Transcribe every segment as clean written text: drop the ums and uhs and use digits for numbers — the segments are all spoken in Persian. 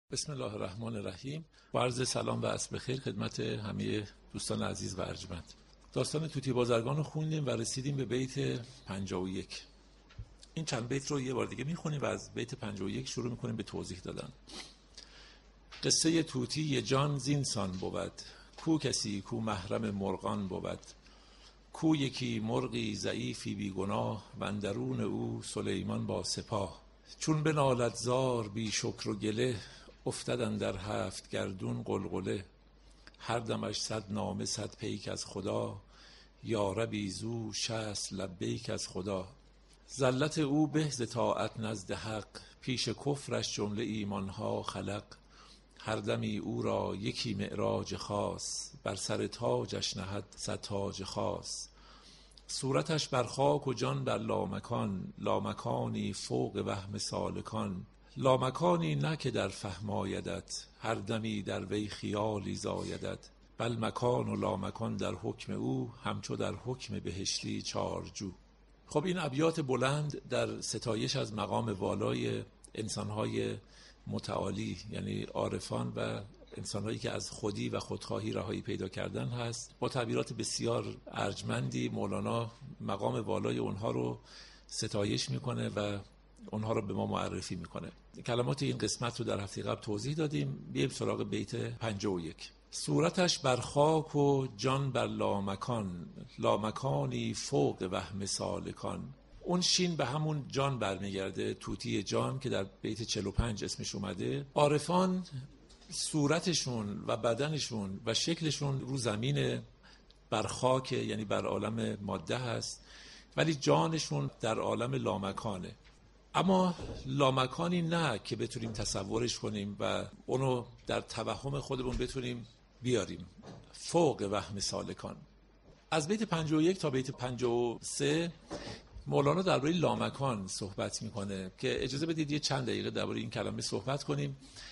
بسم الله الرحمن الرحیم. با عرض سلام و عصر بخیر خدمت همه دوستان عزیز و ارجمند. داستان طوطی بازرگان رو خوندیم و رسیدیم به بیت 51. این چند بیت رو یه بار دیگه میخونیم و از بیت 51 شروع میکنیم به توضیح دادن. قصه طوطی جان زینسان بود، کو کسی کو محرم مرغان بود، کو یکی مرغی ضعیفی بی گناه و اندرون او سلیمان با سپاه. چون بنالد زار بی شکر و گله، افتدن در هفت گردون قلقله. هر دمش 100 نامه 100 پیک از خدا، یا ربی زو 60 لبیک از خدا. زلت او به ز طاعت نزد حق، پیش کفرش جمله ایمانها خلق. هر دمی او را یکی معراج خاص، بر سر تاجش نهد 100 تاج خاص. صورتش بر خاک و جان بر لامکان، لامکانی فوق وهم سالکان. لامکانی نه که در فهم آیدت، هر دمی در وی خیالی زایدت. بل مکان و لامکان در حکم او، همچو در حکم بهشتی چارجو. خب این ابیات بلند در ستایش از مقام والای انسانهای متعالی، یعنی عارفان و انسانهایی که از خودی و خودخواهی رهایی پیدا کردن هست. با تعبیرات بسیار ارجمندی مولانا مقام والای اونها رو ستایش میکنه و اونها رو به ما معرفی میکنه. کلمات این قسمت رو در هفته قبل توضیح دادیم. بیاییم سراغ بیت 51. صورتش بر خاک و جان بر لامکان، لامکانی فوق وهم سالکان. اون شین به همون جان برمیگرده، طوطی جان که در بیت 45 اسمش اومده. عارفان صورتشون و بدنشون و شکلشون رو زمین بر خاک، یعنی بر عالم ماده هست، ولی جانشون در عالم لامکانه. اما لامکانی نه که بتونیم تصورش کنیم و اونو در توهم خودمون بتونیم بیاریم. فوق وهم سالکان. از بیت 51 تا بیت 53 مولانا درباره لامکان صحبت میکنه که اجازه بدید یه چند دقیقه درباره این کلمه صحبت کنیم.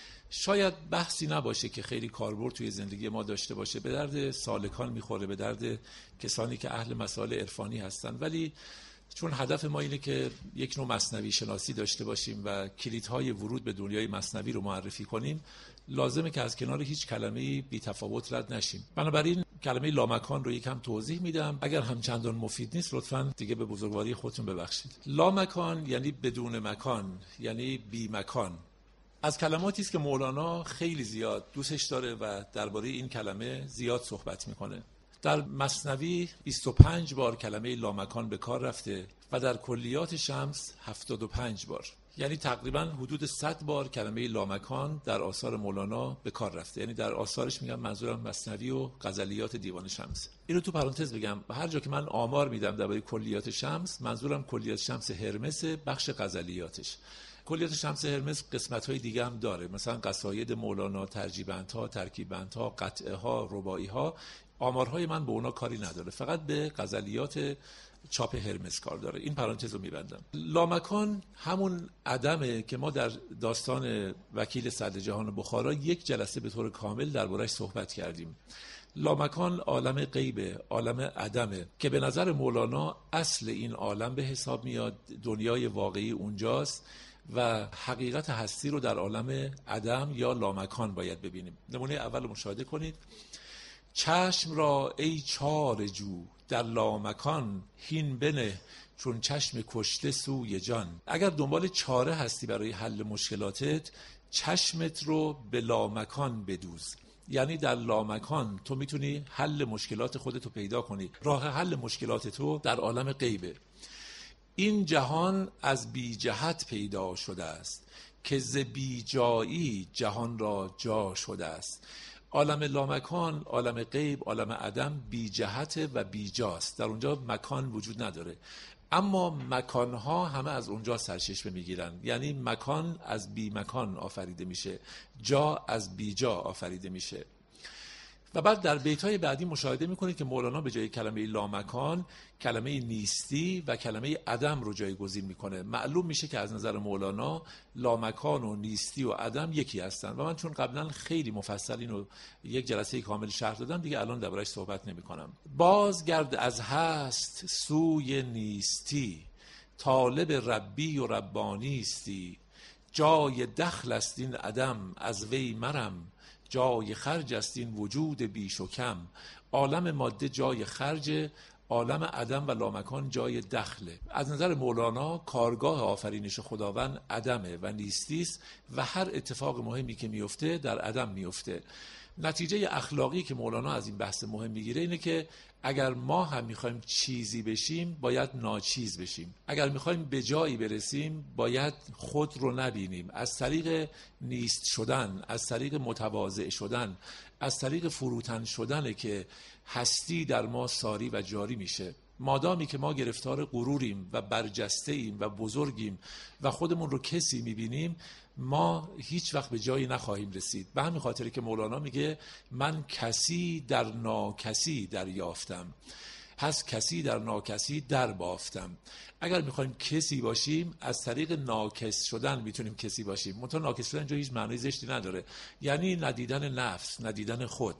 شاید بحثی نباشه که خیلی کاربرد توی زندگی ما داشته باشه، به درد سالکان میخوره، به درد کسانی که اهل مسائل عرفانی هستن، ولی چون هدف ما اینه که یک نوع مثنوی شناسی داشته باشیم و کلیدهای ورود به دنیای مثنوی رو معرفی کنیم، لازمه که از کنار هیچ کلمه‌ای بی تفاوت رد نشیم. بنابراین کلمه لامکان رو یکم توضیح میدم. اگر هم چندان مفید نیست لطفاً دیگه به بزرگواری خودتون ببخشید. لامکان یعنی بدون مکان، یعنی بی مکان. از کلماتی است که مولانا خیلی زیاد دوستش داره و درباره این کلمه زیاد صحبت میکنه. در مثنوی 25 بار کلمه لامکان به کار رفته و در کلیات شمس 75 بار، یعنی تقریبا حدود 100 بار کلمه لامکان در آثار مولانا به کار رفته. یعنی در آثارش میگم، منظورم مثنوی و غزلیات دیوان شمس. اینو تو پرانتز بگم، هر جا که من آمار میدم درباره کلیات شمس، منظورم کلیات شمس هرمس بخش غزلیاتش. کلیات شمس هرمس قسمت‌های دیگه هم داره، مثلا قصاید مولانا، ترجیبندها، ترکیبندها، قطعه‌ها، رباعی‌ها. آمارهای من به اونا کاری نداره، فقط به غزلیات چاپ هرمس کار داره. این پرانتز رو میبندم. لامکان همون عدمه که ما در داستان وکیل صدر جهان بخارا یک جلسه به طور کامل درباره‌اش صحبت کردیم. لامکان عالم غیبه، عالم عدمه که به نظر مولانا اصل این عالم به حساب میاد، دنیای واقعی اونجاست و حقیقت هستی رو در عالم عدم یا لامکان باید ببینیم. نمونه اول رو مشاهده کنید. چشم را ای چار جو، در لامکان هین بنه، چون چشم کشته سوی جان. اگر دنبال چاره هستی برای حل مشکلاتت، چشمت رو به لامکان بدوز. یعنی در لامکان تو میتونی حل مشکلات خودتو پیدا کنی. راه حل مشکلات تو در عالم غیبه. این جهان از بی جهت پیدا شده است، که ز بی جایی جهان را جا شده است. عالم لامکان، عالم غیب، عالم عدم بی جهت و بی جاست. در اونجا مکان وجود نداره، اما مکانها همه از اونجا سرچشمه میگیرن. یعنی مکان از بی مکان آفریده میشه، جا از بی جا آفریده میشه. و بعد در بیت‌های بعدی مشاهده میکنید که مولانا به جای کلمه لامکان کلمه نیستی و کلمه عدم رو جایگزین میکنه. معلوم میشه که از نظر مولانا لامکان و نیستی و عدم یکی هستن و من چون قبلا خیلی مفصل اینو یک جلسه کامل شرح دادم، دیگه الان دربارش صحبت نمیکنم. بازگرد از هست سوی نیستی، طالب ربی و ربانیستی. جای دخل است این عدم از وی مرم، جای خرج است این وجود بیش و کم. عالم ماده جای خرج، عالم عدم و لامکان جای دخله. از نظر مولانا کارگاه آفرینش خداوند عدمه و نیستی است و هر اتفاق مهمی که میفته در عدم میفته. نتیجه اخلاقی که مولانا از این بحث مهم میگیره اینه که اگر ما هم میخوایم چیزی بشیم باید ناچیز بشیم. اگر میخوایم به جایی برسیم باید خود رو نبینیم. از طریق نیست شدن، از طریق متواضع شدن، از طریق فروتن شدنه که هستی در ما ساری و جاری میشه. مادامی که ما گرفتار غروریم و برجسته ایم و بزرگیم و خودمون رو کسی میبینیم، ما هیچ وقت به جایی نخواهیم رسید. به همین خاطره که مولانا میگه من کسی در ناکسی دریافتم، پس کسی در ناکسی در بافتم. اگر میخوایم کسی باشیم از طریق ناکس شدن میتونیم کسی باشیم. منتها ناکس شدن اینجا هیچ معنی زشتی نداره، یعنی ندیدن نفس، ندیدن خود.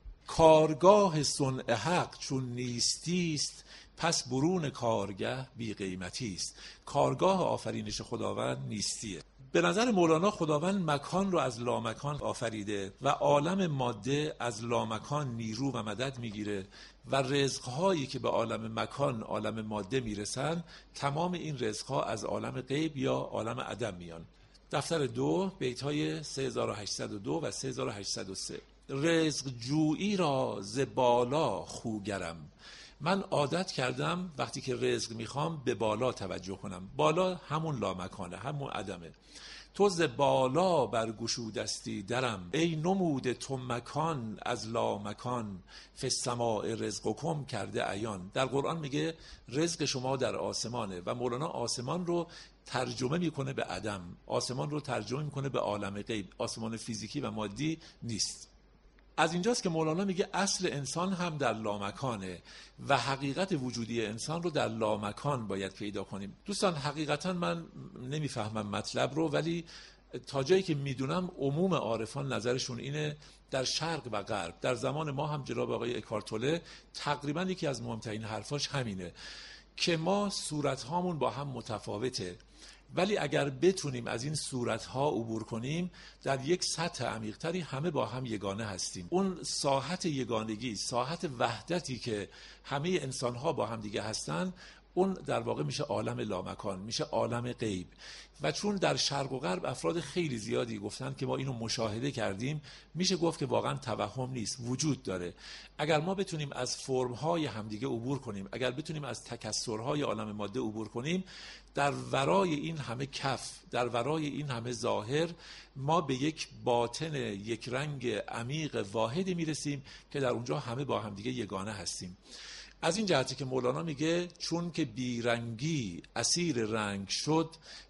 کارگاه صنع حق چون نیستی است، پس برون کارگه بی قیمتی است. کارگاه آفرینش خداوند نیستیه. به نظر مولانا خداوند مکان رو از لامکان آفریده و عالم ماده از لامکان نیرو و مدد میگیره و رزقهایی که به عالم مکان، عالم ماده میرسن، تمام این رزقها از عالم غیب یا عالم عدم میان. دفتر 2 بیت‌های 3802 و 3803. رزق جویی را ز بالا خوگرم. من عادت کردم وقتی که رزق میخوام به بالا توجه کنم. بالا همون لامکانه، همون عدمه. تو ز بالا برگشودستی درم، ای نموده تو مکان از لامکان، فی السماء رزقکم کرده عیان. در قرآن میگه رزق شما در آسمانه و مولانا آسمان رو ترجمه میکنه به عدم، آسمان رو ترجمه میکنه به عالم غیب. آسمان فیزیکی و مادی نیست. از اینجاست که مولانا میگه اصل انسان هم در لامکانه و حقیقت وجودی انسان رو در لامکان باید پیدا کنیم. دوستان حقیقتا من نمیفهمم مطلب رو، ولی تا جایی که میدونم عموم عارفان نظرشون اینه در شرق و غرب. در زمان ما هم جناب آقای اکارتوله تقریبا یکی از مهمترین حرفاش همینه که ما صورتهامون با هم متفاوته، ولی اگر بتونیم از این صورتها عبور کنیم در یک سطح عمیق‌تری همه با هم یگانه هستیم. اون ساحت یگانگی، ساحت وحدتی که همه انسانها با هم دیگه هستن، اون در واقع میشه عالم لامکان، میشه عالم غیب. و چون در شرق و غرب افراد خیلی زیادی گفتن که ما اینو مشاهده کردیم، میشه گفت که واقعا توهم نیست، وجود داره. اگر ما بتونیم از فرم‌های همدیگه عبور کنیم، اگر بتونیم از تکثرهای عالم ماده عبور کنیم، در ورای این همه کف، در ورای این همه ظاهر، ما به یک باطن یک رنگ عمیق واحدی میرسیم که در اونجا همه با همدیگه یگانه هستیم. از این جهتی که مولانا میگه چون که بیرنگی اسیر رنگ شد،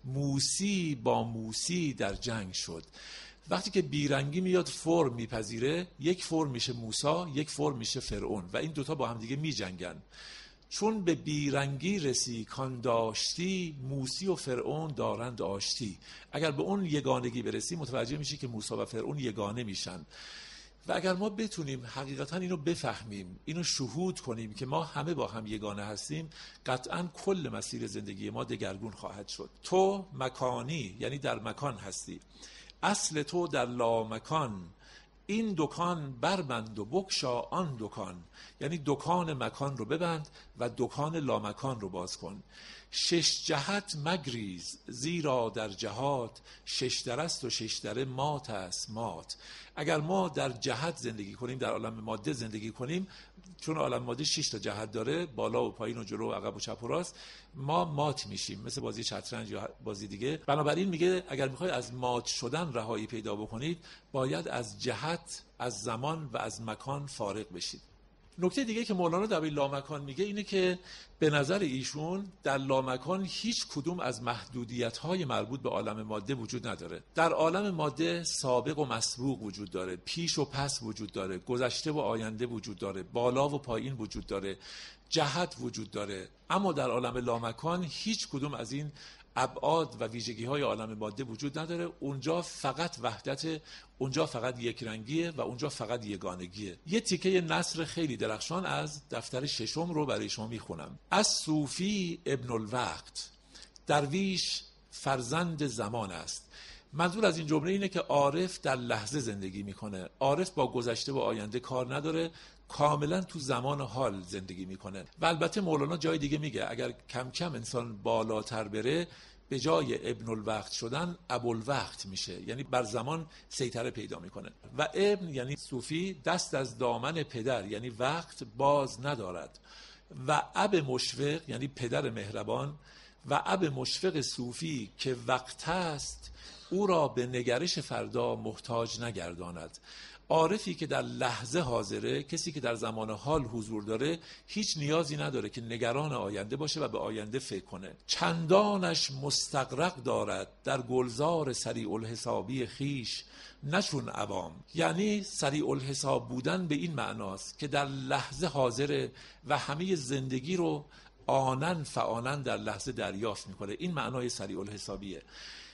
موسی با موسی در جنگ شد. وقتی که بیرنگی میاد فرم میپذیره، یک فرم میشه موسی، یک فرم میشه فرعون و این دوتا با هم دیگه میجنگن. چون به بیرنگی رسی کان داشتی، موسی و فرعون دارند آشتی. اگر به اون یگانگی برسی متوجه میشی که موسی و فرعون یگانه میشن. و اگر ما بتونیم حقیقتا اینو بفهمیم، اینو شهود کنیم که ما همه با هم یگانه هستیم، قطعا کل مسیر زندگی ما دگرگون خواهد شد. تو مکانی، یعنی در مکان هستی، اصل تو در لامکان، این دکان بربند و بگشا آن دکان. یعنی دکان مکان رو ببند و دکان لامکان رو باز کن. شش جهت مگریز زیرا در جهات، شش در است و شش دره مات است مات. اگر ما در جهت زندگی کنیم، در عالم ماده زندگی کنیم، چون عالم ماده 6 تا جهت داره، بالا و پایین و جلو و عقب و چپ و راست، ما مات میشیم مثل بازی شطرنج یا بازی دیگه. بنابراین میگه اگر میخواید از مات شدن رهایی پیدا بکنید، باید از جهت، از زمان و از مکان فارغ بشید. نکته دیگه که مولانا در لامکان میگه اینه که به نظر ایشون در لامکان هیچ کدوم از محدودیت‌های مربوط به عالم ماده وجود نداره. در عالم ماده سابق و مسبوق وجود داره، پیش و پس وجود داره، گذشته و آینده وجود داره، بالا و پایین وجود داره، جهت وجود داره. اما در عالم لامکان هیچ کدوم از این ابعاد و ویژگی‌های عالم ماده وجود نداره. اونجا فقط وحدت، اونجا فقط یک رنگیه و اونجا فقط یگانگیه. یه تیکه نثر خیلی درخشان از دفتر 6 رو برای شما میخونم. از صوفی ابن الوقت، درویش فرزند زمان است. منظور از این جمله اینه که عارف در لحظه زندگی میکنه. عارف با گذشته و آینده کار نداره، کاملا تو زمان حال زندگی میکنه. و البته مولانا جای دیگه میگه اگر کم کم انسان بالاتر بره، به جای ابن الوقت شدن ابوالوقت میشه، یعنی بر زمان سیطره پیدا میکنه. و ابن یعنی صوفی، دست از دامن پدر یعنی وقت باز ندارد. و اب مشفق یعنی پدر مهربان و اب مشفق صوفی که وقت است، او را به نگرش فردا محتاج نگرداند. عارفی که در لحظه حاضره، کسی که در زمان حال حضور داره، هیچ نیازی نداره که نگران آینده باشه و به آینده فکر کنه. چندانش مستغرق دارد در گلزار سریع الحسابی خیش، نچون عوام. یعنی سریع الحساب بودن به این معناست که در لحظه حاضره و همه زندگی رو آنن فآنن در لحظه دریافت میکنه. این معنای سریع الحسابیه.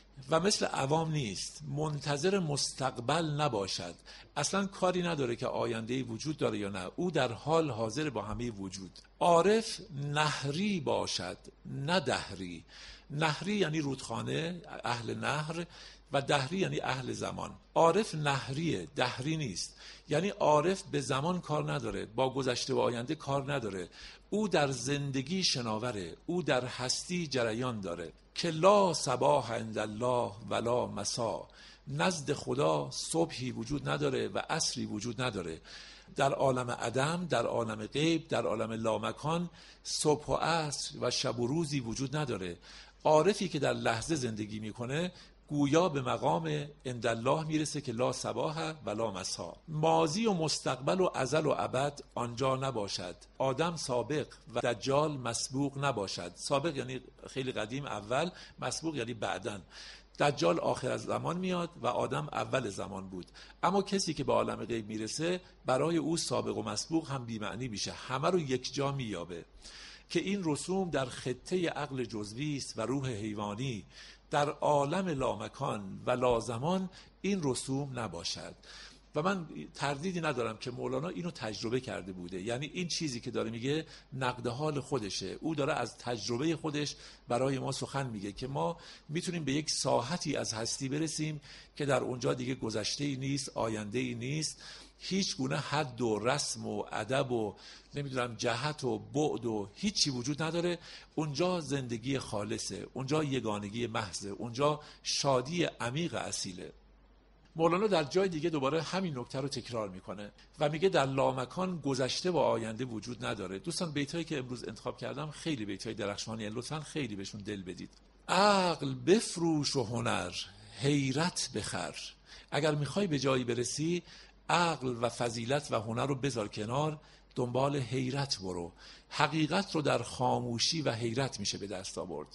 و مثل عوام نیست، منتظر مستقبل نباشد، اصلا کاری نداره که آینده وجود داره یا نه، او در حال حاضر با همه وجود. عارف نهری باشد نه دهری. نهری یعنی رودخانه، اهل نهر، و دهری یعنی اهل زمان. عارف نهریه، دهری نیست. یعنی عارف به زمان کار نداره، با گذشته و آینده کار نداره، او در زندگی شناوره، او در هستی جریان داره. که لا صباح عند الله ولا مسا، نزد خدا صبحی وجود نداره و عصری وجود نداره. در عالم عدم، در عالم غیب، در عالم لامکان صبح و عصر و شب و روزی وجود نداره. عارفی که در لحظه زندگی میکنه گویا به مقام عند الله میرسه که لا صباح ولا مسا. ماضی و مستقبل و ازل و ابد آنجا نباشد. آدم سابق و دجال مسبوق نباشد. سابق یعنی خیلی قدیم اول، مسبوق یعنی بعدن. دجال آخر از زمان میاد و آدم اول زمان بود. اما کسی که به عالم غیب میرسه، برای او سابق و مسبوق هم بی‌معنی میشه، همه رو یک جا مییابه. که این رسوم در خطه عقل جزوی است و روح حیوانی، در عالم لامکان و لازمان این رسوم نباشد. و من تردیدی ندارم که مولانا اینو تجربه کرده بوده. یعنی این چیزی که داره میگه نقد حال خودشه، او داره از تجربه خودش برای ما سخن میگه که ما میتونیم به یک ساحتی از هستی برسیم که در اونجا دیگه گذشته‌ای نیست، آینده‌ای نیست، هیچ گونه حد و رسم و ادب و نمیدونم جهت و بعد و هیچی وجود نداره. اونجا زندگی خالصه، اونجا یگانگی محضه، اونجا شادی عمیق اصیله. مولانا در جای دیگه دوباره همین نکته رو تکرار میکنه و میگه در لامکان گذشته و آینده وجود نداره. دوستان بیتایی که امروز انتخاب کردم خیلی بیتای درخشانی، لطفاً خیلی بهشون دل بدید. عقل بفروش و هنر حیرت بخر. اگر میخوای به جایی برسی، عقل و فضیلت و هنر رو بذار کنار، دنبال حیرت برو. حقیقت رو در خاموشی و حیرت میشه به دست آورد.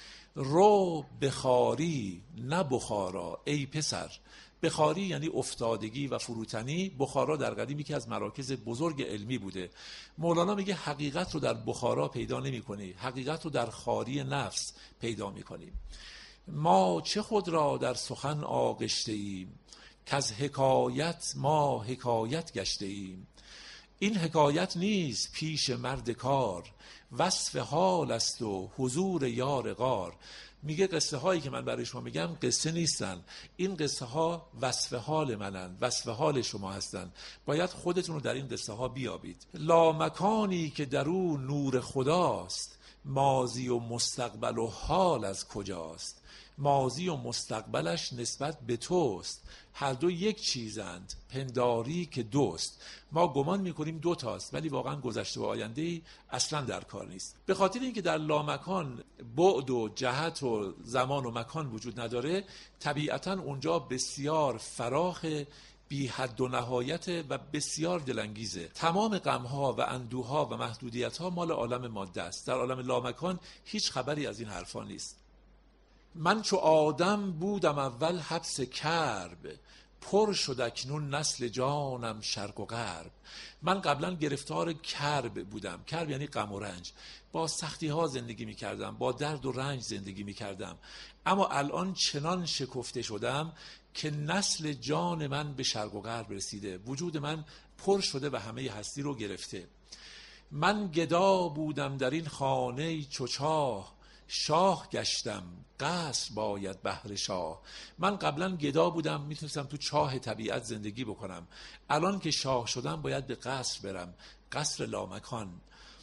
رو بخاری نه بخارا ای پسر. بخاری یعنی افتادگی و فروتنی. بخارا در قدیم یکی از مراکز بزرگ علمی بوده. مولانا میگه حقیقت رو در بخارا پیدا نمی کنی، حقیقت رو در خاری نفس پیدا می کنی. ما چه خود را در سخن آغشته ایم، که از حکایت ما حکایت گشته ایم. این حکایت نیست پیش مرد کار، وصف حال است و حضور یار غار. میگه قصه هایی که من برای شما میگم قصه نیستن، این قصه ها وصف حال منن، وصف حال شما هستن. باید خودتون رو در این قصه ها بیابید. لامکانی که در او نور خداست، ماضی و مستقبل و حال از کجاست. ماضی و مستقبلش نسبت به توست، هر دو یک چیزند، پنداری که دوست. ما گمان میکنیم دو تاست، ولی واقعا گذشته و آینده اصلا در کار نیست. به خاطر اینکه در لامکان بعد و جهت و زمان و مکان وجود نداره، طبیعتا اونجا بسیار فراخ، بی حد و نهایت و بسیار دلانگیزه. تمام غمها و اندوها و محدودیتها مال عالم ماده است. در عالم لامکان هیچ خبری از این حرفا نیست. من چو آدم بودم اول حبس کرب، پر شد اکنون نسل جانم شرق و غرب. من قبلا گرفتار کرب بودم. کرب یعنی غم و رنج. با سختی ها زندگی می کردم، با درد و رنج زندگی می کردم. اما الان چنان شکفته شدم که نسل جان من به شرق و غرب رسیده. وجود من پر شده و همه هستی رو گرفته. من گدا بودم در این خانه چو چاه، شاه گشتم قصر باید بهر شاه. من قبلا گدا بودم، میتونستم تو چاه طبیعت زندگی بکنم. الان که شاه شدم باید به قصر برم، قصر لامکان.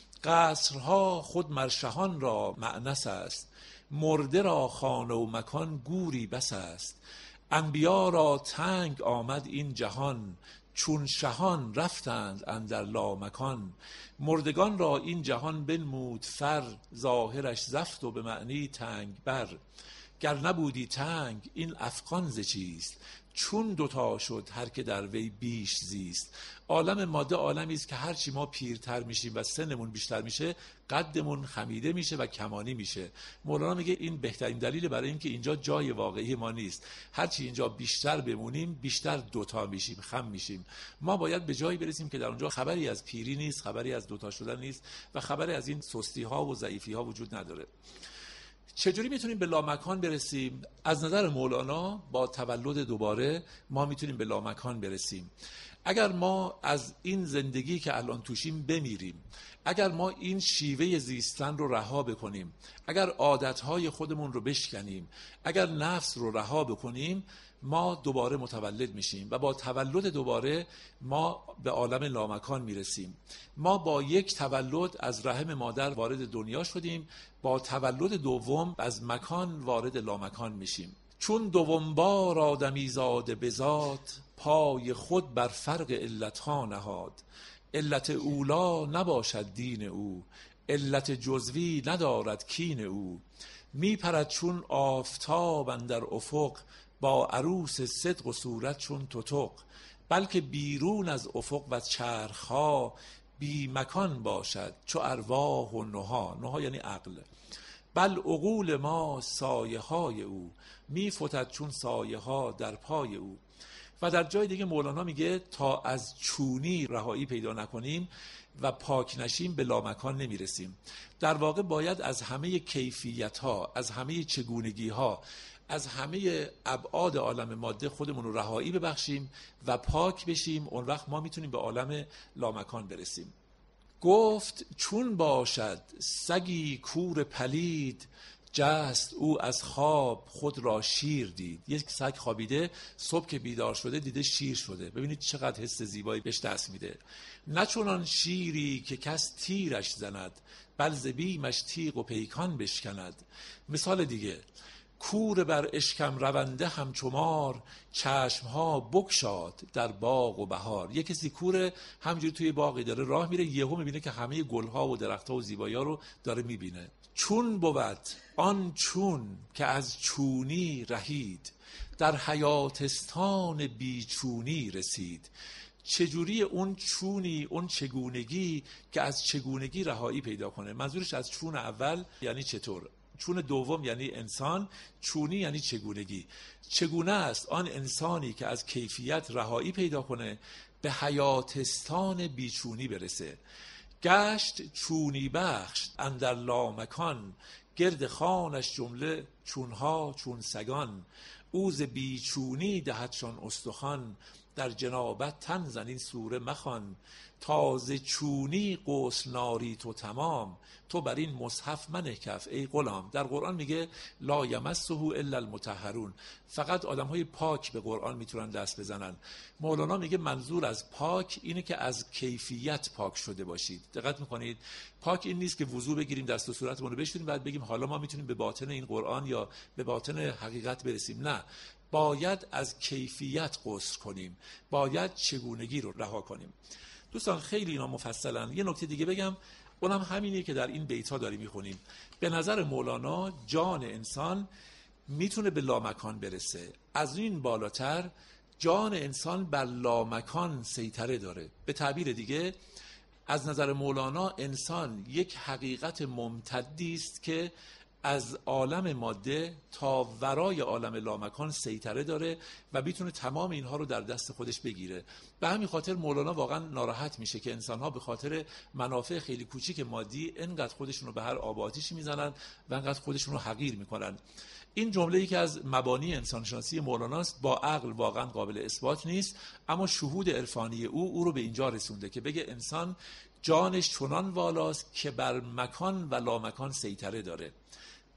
قصرها خود مرشهان را مأنس است، مرده را خانه و مکان گوری بس است. انبیا را تنگ آمد این جهان، چون شهان رفتند اندر لامکان. مردگان را این جهان بنمود فر، ظاهرش زفت و به معنی تنگ بر. گر نبودی تنگ این افغان ز چیست، چون دوتا شد هر که در وی بیش زیست. عالم ماده عالمی است که هرچی ما پیرتر میشیم و سنمون بیشتر میشه، قدمون خمیده میشه و کمانی میشه. مولانا میگه این بهترین دلیل برای اینکه اینجا جای واقعی ما نیست. هرچی اینجا بیشتر بمونیم بیشتر دوتا میشیم، خم میشیم. ما باید به جایی برسیم که در اونجا خبری از پیری نیست، خبری از دوتا شدن نیست و خبری از این سستی ها و ضعیفی ها وجود نداره. چجوری میتونیم به لامکان برسیم؟ از نظر مولانا با تولد دوباره ما میتونیم به لامکان برسیم. اگر ما از این زندگی که الان توشیم بمیریم، اگر ما این شیوه زیستن رو رها بکنیم، اگر عادتهای خودمون رو بشکنیم، اگر نفس رو رها بکنیم، ما دوباره متولد میشیم و با تولد دوباره ما به عالم لامکان میرسیم. ما با یک تولد از رحم مادر وارد دنیا شدیم، با تولد دوم از مکان وارد لامکان میشیم. چون دوم بار آدمی زاده به ذات، پای خود بر فرق علتها نهاد. علت اولا نباشد دین او، علت جزوی ندارد کین او. می پرد چون آفتاب اندر افق، با عروس صدق و صورت چون تتق. بلکه بیرون از افق و چرخها، بی مکان باشد چو ارواح و نها. نها یعنی عقل. بل عقول ما سایه های او، می فتد چون سایه ها در پای او. و در جای دیگه مولانا میگه تا از چونی رهایی پیدا نکنیم و پاک نشیم به لامکان نمیرسیم. در واقع باید از همه کیفیت ها، از همه چگونگی ها، از همه ابعاد عالم ماده خودمون رو رهایی ببخشیم و پاک بشیم. اون وقت ما میتونیم به عالم لامکان برسیم. گفت چون باشد سگی کور پلید، جست او از خواب خود را شیر دید. یک سگ خوابیده، صبح که بیدار شده دیده شیر شده. ببینید چقدر حس زیبایی بهش دست میده. نه چونان شیری که کس تیرش زند، بل ز بیمش تیغ و پیکان بشکند. مثال دیگه، کور بر اشکم رونده همچمار، چشمها بگشاد در باغ و بهار. یک کسی کوره، همجوری توی باغی داره راه میره، یهو میبینه که همه گلها و درختها و زیبایی‌ها رو داره میبینه. چون بود آن چون که از چونی رهید، در حیاتستان بیچونی رسید. چجوری اون چونی، اون چگونگی که از چگونگی رهایی پیدا کنه؟ منظورش از چون اول یعنی چطور، چون دوم یعنی انسان، چونی یعنی چگونگی. چگونه است آن انسانی که از کیفیت رهایی پیدا کنه به حیاتستان بیچونی برسه؟ گشت چونی بخش اندر لامکان، گرد خانش جمله چونها چون سگان. اوز بیچونی دهدشان استخوان، در جنابت تن زن این سوره مخوان. تازه چونی غسل ناری تو تمام، تو بر این مصحف منه کف ای غلام. در قرآن میگه لا یمسه الا المطهرون، فقط آدم‌های پاک به قرآن میتونن دست بزنن. مولانا میگه منظور از پاک اینه که از کیفیت پاک شده باشید. دقت میکنید؟ پاک این نیست که وضو بگیریم دست و صورتمون رو بشوریم بعد بگیم حالا ما میتونیم به باطن این قرآن یا به باطن حقیقت برسیم. نه، باید از کیفیت غسل کنیم، باید چگونگی رو رها کنیم. دوستان خیلی اینا مفصلن. یه نکته دیگه بگم، اونم همینه که در این بیت‌ها داریم میخونیم. به نظر مولانا جان انسان میتونه به لامکان برسه. از این بالاتر جان انسان بر لامکان سیطره داره. به تعبیر دیگه از نظر مولانا انسان یک حقیقت ممتدی است که از عالم ماده تا ورای عالم لامکان سیطره داره و میتونه تمام اینها رو در دست خودش بگیره. به همین خاطر مولانا واقعا ناراحت میشه که انسان‌ها به خاطر منافع خیلی کوچیک مادی انقدر خودشون رو به هر آب آتیشی میزنن و انقدر خودشون رو حقیر میکنن. این جمله‌ای که از مبانی انسانشناسی مولاناست، با عقل واقعا قابل اثبات نیست، اما شهود عرفانی او رو به اینجا رسونده که بگه انسان جانش چنان والاست که بر مکان و لامکان سیطره داره.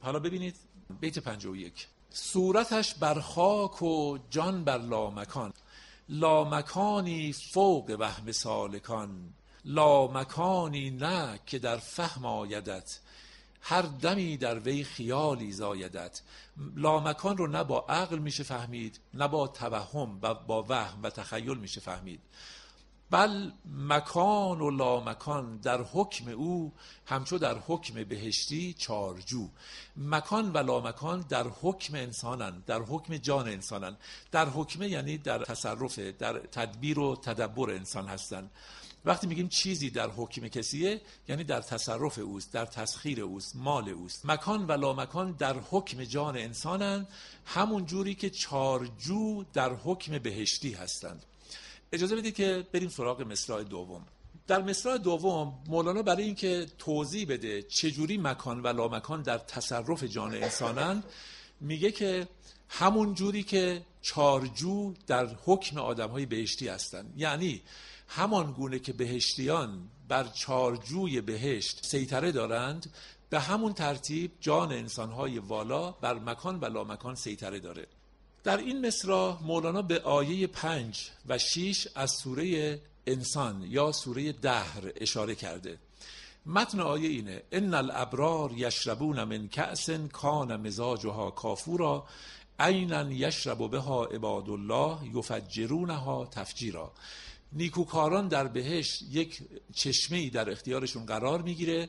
حالا ببینید بیت 51. صورتش بر خاک و جان بر لامکان، لامکانی فوق وهم سالکان، لامکانی نه که در فهم آیدت، هر دمی در وی خیالی زایدت. لامکان رو نه با عقل میشه فهمید، نه با توهم و با وهم و تخیل میشه فهمید. بل مکان و لامکان در حکم او، همچو در حکم بهشتی چارجو. مکان و لامکان در حکم انسانن، در حکم جان انسانن. در حکم یعنی در تصرف، در تدبیر و تدبر انسان هستن. وقتی میگیم چیزی در حکم کسیه یعنی در تصرف اوست، در تسخیر اوست، مال اوست. مکان و لامکان در حکم جان انسانن، همون جوری که چارجو در حکم بهشتی هستند. اجازه بدید که بریم سراغ مصرع دوم. در مصرع دوم مولانا برای اینکه توضیح بده چجوری مکان و لامکان در تصرف جان انسانن، میگه که همون جوری که چارجو در حکم آدم‌های بهشتی هستن، یعنی همان گونه که بهشتیان بر چارجوی بهشت سیطره دارند، به همون ترتیب جان انسان‌های والا بر مکان و لامکان سیطره داره. در این مصرع مولانا به آیه 5 و 6 از سوره انسان یا سوره دهر اشاره کرده. متن آیه اینه: ان الابرار یشربون من کأس کان مزاجها کافورا عینا یشرب بها عباد الله یفجرونها تفجیرا. نیکوکاران در بهشت یک چشمه‌ای در اختیارشون قرار میگیره،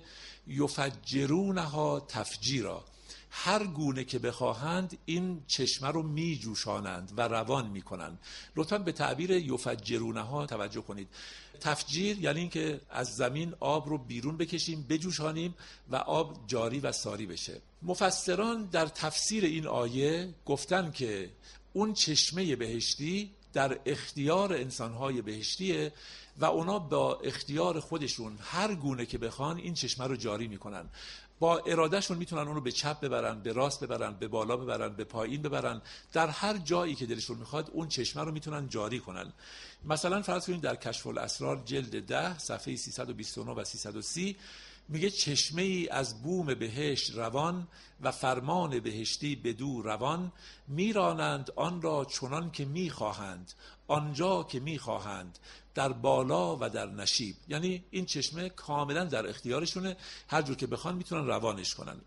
یفجرونها تفجیرا، هر گونه که بخواهند این چشمه رو می جوشانند و روان می کنند. لطفاً به تعبیر یفجرونها توجه کنید. تفجیر یعنی این که از زمین آب رو بیرون بکشیم، بجوشانیم و آب جاری و ساری بشه. مفسران در تفسیر این آیه گفتن که اون چشمه بهشتی در اختیار انسانهای بهشتیه و اونا با اختیار خودشون هر گونه که بخوان این چشمه رو جاری میکنن. با ارادهشون میتونن اونو به چپ ببرن، به راست ببرن، به بالا ببرن، به پایین ببرن. در هر جایی که دلشون میخواد اون چشمه رو میتونن جاری کنن. مثلا فرض کنید در کشف الاسرار جلد 10 صفحه 329 و 330 میگه چشمه ای از بوم بهشت روان و فرمان بهشتی بدو روان، میرانند آن را چنان که میخواهند، آنجا که میخواهند، در بالا و در نشیب. یعنی این چشمه کاملا در اختیارشونه، هر جور که بخوان میتونن روانش کنن.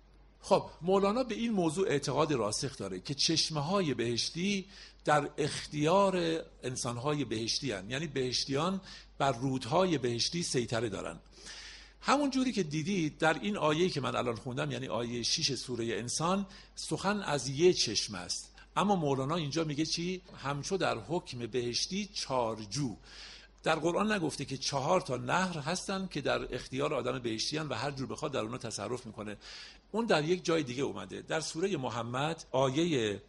خب مولانا به این موضوع اعتقاد راسخ داره که چشمه های بهشتی در اختیار انسانهای بهشتی هن. یعنی بهشتیان بر رودهای بهشتی سیطره دارن. همون جوری که دیدید در این آیه‌ای که من الان خوندم، یعنی آیه 6 سوره انسان، سخن از یک چشمه است. اما مولانا اینجا میگه چی؟ همچو در حکم بهشتی چارجو. در قرآن نگفته که 4 تا نهر هستن که در اختیار آدم بهشتی هستن و هر جور بخواد در اونها تصرف میکنه. اون در یک جای دیگه اومده. در سوره محمد آیه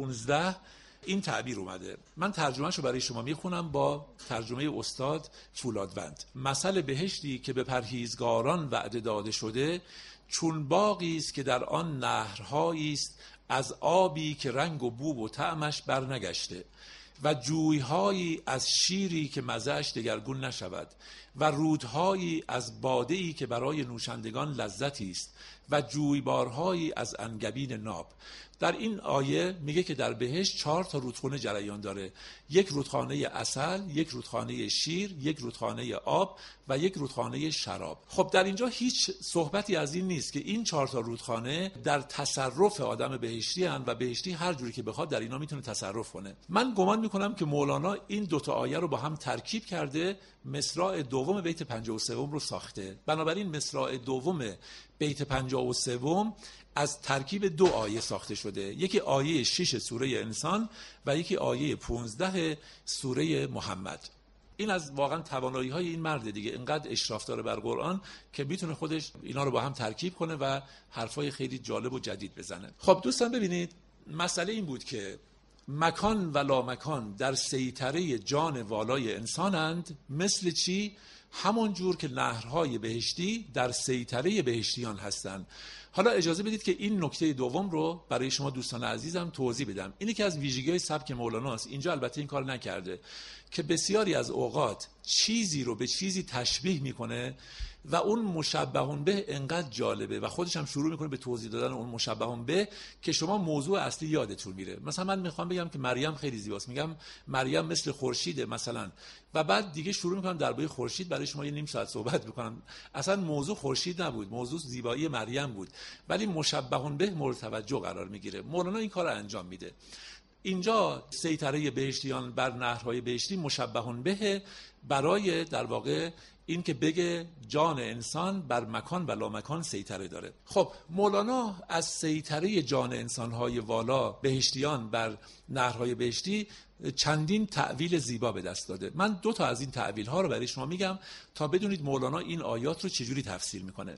15 این تعبیر اومده. من ترجمهش رو برای شما میخونم با ترجمه استاد فولادوند. مثل بهشتی که به پرهیزگاران وعده داده شده، چون باغی است که در آن نهرهایی است از آبی که رنگ و بو و طعمش برنگشته، و جویهایی از شیری که مزه‌اش دگرگون نشود، و رودهایی از باده‌ای که برای نوشندگان لذتی است، و جویبارهایی از انگبین ناب. در این آیه میگه که در بهشت 4 تا رودخانه جریان داره. یک رودخانه عسل، یک رودخانه شیر، یک رودخانه آب و یک رودخانه شراب. خب در اینجا هیچ صحبتی از این نیست که این 4 تا رودخانه در تصرف آدم بهشتی هستند و بهشتی هر جوری که بخواد در اینا میتونه تصرف کنه. من گمان میکنم که مولانا این 2 تا آیه رو با هم ترکیب کرده، مصرع دوم بیت 53 رو ساخته. بنابراین مصرع دوم بیت 53 از ترکیب 2 آیه ساخته شده. یکی آیه 6 سوره انسان و یکی آیه 15 سوره محمد. این از واقعا توانایی های این مرد دیگه، اینقدر اشراف داره بر قرآن که میتونه خودش اینا رو با هم ترکیب کنه و حرفای خیلی جالب و جدید بزنه. خب دوستان ببینید، مسئله این بود که مکان و لامکان در سیطره جان والای انسانند. مثل چی؟ همون جور که نهرهای بهشتی در سیطره بهشتیان هستند. حالا اجازه بدید که این نکته دوم رو برای شما دوستان عزیزم توضیح بدم. اینی که از ویژگی‌های سبک مولانا است. اینجا البته این کار نکرده که بسیاری از اوقات چیزی رو به چیزی تشبیه میکنه و اون مشبهون به انقدر جالبه و خودش هم شروع میکنه به توضیح دادن اون مشبهون به که شما موضوع اصلی یادتون میره. مثلا من میخوام بگم که مریم خیلی زیباست، میگم مریم مثل خورشیده مثلا، و بعد دیگه شروع میکنم درباره خورشید برای شما یه نیم ساعت صحبت میکنم. اصلا موضوع خورشید نبود، موضوع زیبایی مریم بود، ولی مشبهون به مورد توجه قرار میگیره. مولانا این کار رو انجام میده. اینجا سیطره بهشتیان بر نهرهای بهشتی مشبهون به برای در واقع این که بگه جان انسان بر مکان و لامکان سیطره داره. خب مولانا از سیطره جان انسانهای والا بهشتیان بر نهرهای بهشتی چندین تعویل زیبا به دست داده. من 2 تا از این تعویل ها رو برای شما میگم تا بدونید مولانا این آیات رو چجوری تفسیر میکنه.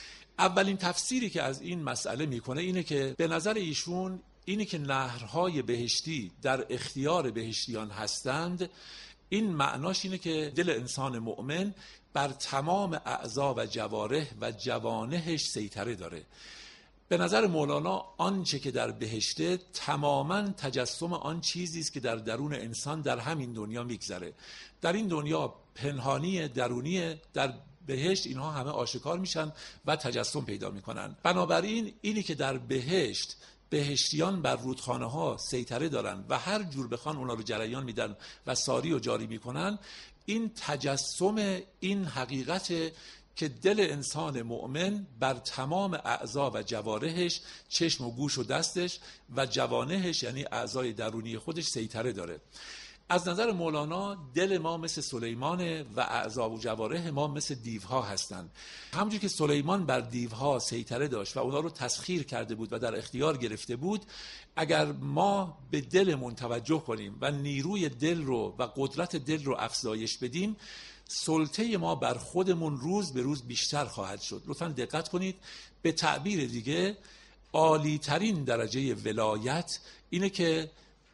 اولین تفسیری که از این مسئله میکنه اینه که به نظر ایشون اینی که نهرهای بهشتی در اختیار بهشتیان هستند، این معناش اینه که دل انسان مؤمن بر تمام اعضا و جوارح و جوانحش سیطره داره. به نظر مولانا آنچه که در بهشته تماما تجسم آن چیزی است که در درون انسان در همین دنیا میگذره. در این دنیا پنهانی درونی، در بهشت اینها همه آشکار میشن و تجسم پیدا میکنن. بنابراین اینی که در بهشت بهشتیان بر رودخانه ها سیطره دارن و هر جور بخوان اونا رو جریان میدن و ساری و جاری میکنن، این تجسم این حقیقت که دل انسان مؤمن بر تمام اعضا و جوارحش، چشم و گوش و دستش و جوانحش یعنی اعضای درونی خودش سیطره داره. از نظر مولانا دل ما مثل سلیمان و اعضا و جوارح ما مثل دیوها هستند. همونجور که سلیمان بر دیوها سیطره داشت و اونا رو تسخیر کرده بود و در اختیار گرفته بود، اگر ما به دلمون توجه کنیم و نیروی دل رو و قدرت دل رو افزایش بدیم، سلطه ما بر خودمون روز به روز بیشتر خواهد شد. لطفاً دقت کنید. به تعبیر دیگه عالی ترین درجه ولایت اینه که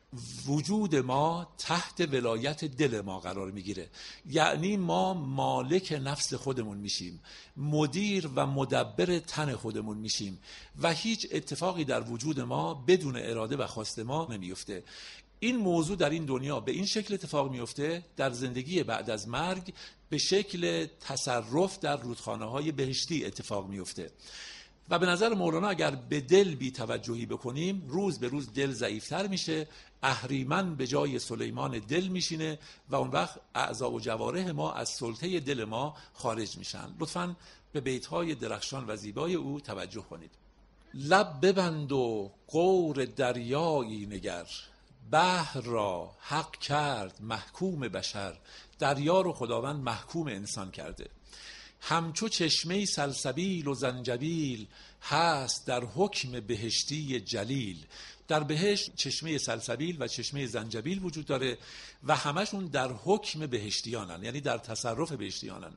وجود ما تحت ولایت دل ما قرار میگیره. یعنی ما مالک نفس خودمون میشیم، مدیر و مدبر تن خودمون میشیم و هیچ اتفاقی در وجود ما بدون اراده و خواست ما نمیفته. این موضوع در این دنیا به این شکل اتفاق میفته، در زندگی بعد از مرگ به شکل تصرف در رودخانه‌های بهشتی اتفاق میفته. و به نظر مولانا اگر به دل بی توجهی بکنیم، روز به روز دل ضعیفتر میشه، اهریمن به جای سلیمان دل میشینه و اون وقت اعضا و جوارح ما از سلطه دل ما خارج میشن. لطفاً به بیت‌های درخشان و زیبای او توجه کنید. لب ببند و غور دریایی نگر، بحر را حق کرد محکوم بشر. دریا رو خداوند محکوم انسان کرده. همچو چشمه سلسبیل و زنجبیل، هست در حکم بهشتی جلیل. در بهشت چشمه سلسبیل و چشمه زنجبیل وجود داره و همشون در حکم بهشتیانن، یعنی در تصرف بهشتیانن.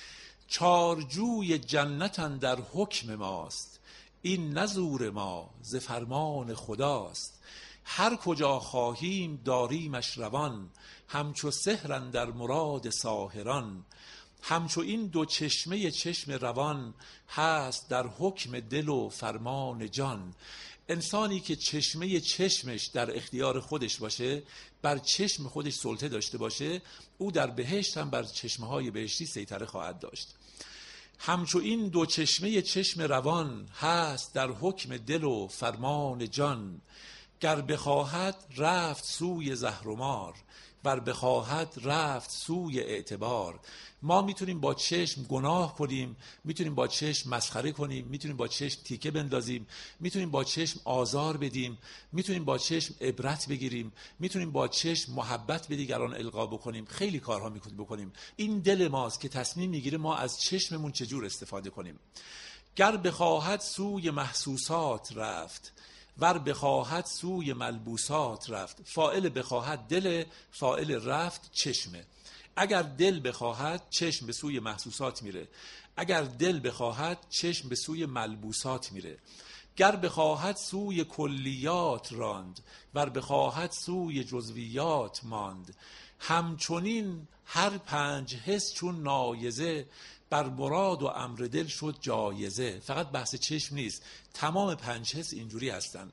چارجوی جنتن در حکم ماست، این نزور ما ز فرمان خداست. هر کجا خواهیم داریمش روان، همچو سحرن در مراد ساحران. همچو این 2 چشمه چشم روان، هست در حکم دل و فرمان جان. انسانی که چشمه چشمش در اختیار خودش باشه، بر چشم خودش سلطه داشته باشه، او در بهشت هم بر چشمهای بهشتی سیطره خواهد داشت. همچو این 2 چشمه چشم روان، هست در حکم دل و فرمان جان. گر بخواهد رفت سوی زهر و مار، ور بخواهد رفت سوی اعتبار. ما میتونیم با چشم گناه کنیم، میتونیم با چشم مسخره کنیم، میتونیم با چشم تیکه بندازیم، میتونیم با چشم آزار بدیم، میتونیم با چشم عبرت بگیریم، میتونیم با چشم محبت به دیگران القا بکنیم. خیلی کارها میتونیم بکنیم. این دل ماست که تصمیم میگیره ما از چشممون چجور استفاده کنیم. گر بخواهد سوی محسوسات رفت، ور بخواهد سوی ملبوسات رفت. فاعل بخواهد دل، فاعل رفت چشمه. اگر دل بخواهد چشم به سوی محسوسات میره، اگر دل بخواهد چشم به سوی ملبوسات میره. گر بخواهد سوی کلیات راند، ور بخواهد سوی جزویات ماند. همچنین هر 5 حس چون نایزه، بر مراد و امر دل شد جایزه. فقط بحث چشم نیست، تمام 5 حس اینجوری هستن.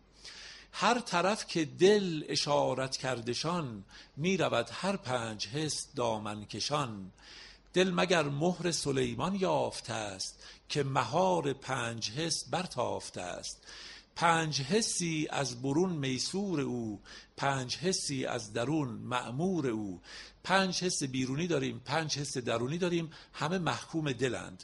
هر طرف که دل اشارت کردشان، می رود هر 5 حس دامن کشان. دل مگر مهر سلیمان یافته است، که مهار 5 حس برتافته است. 5 حسی از برون میسور او، 5 حسی از درون مأمور او. 5 حس بیرونی داریم، 5 حس درونی داریم، همه محکوم دلند.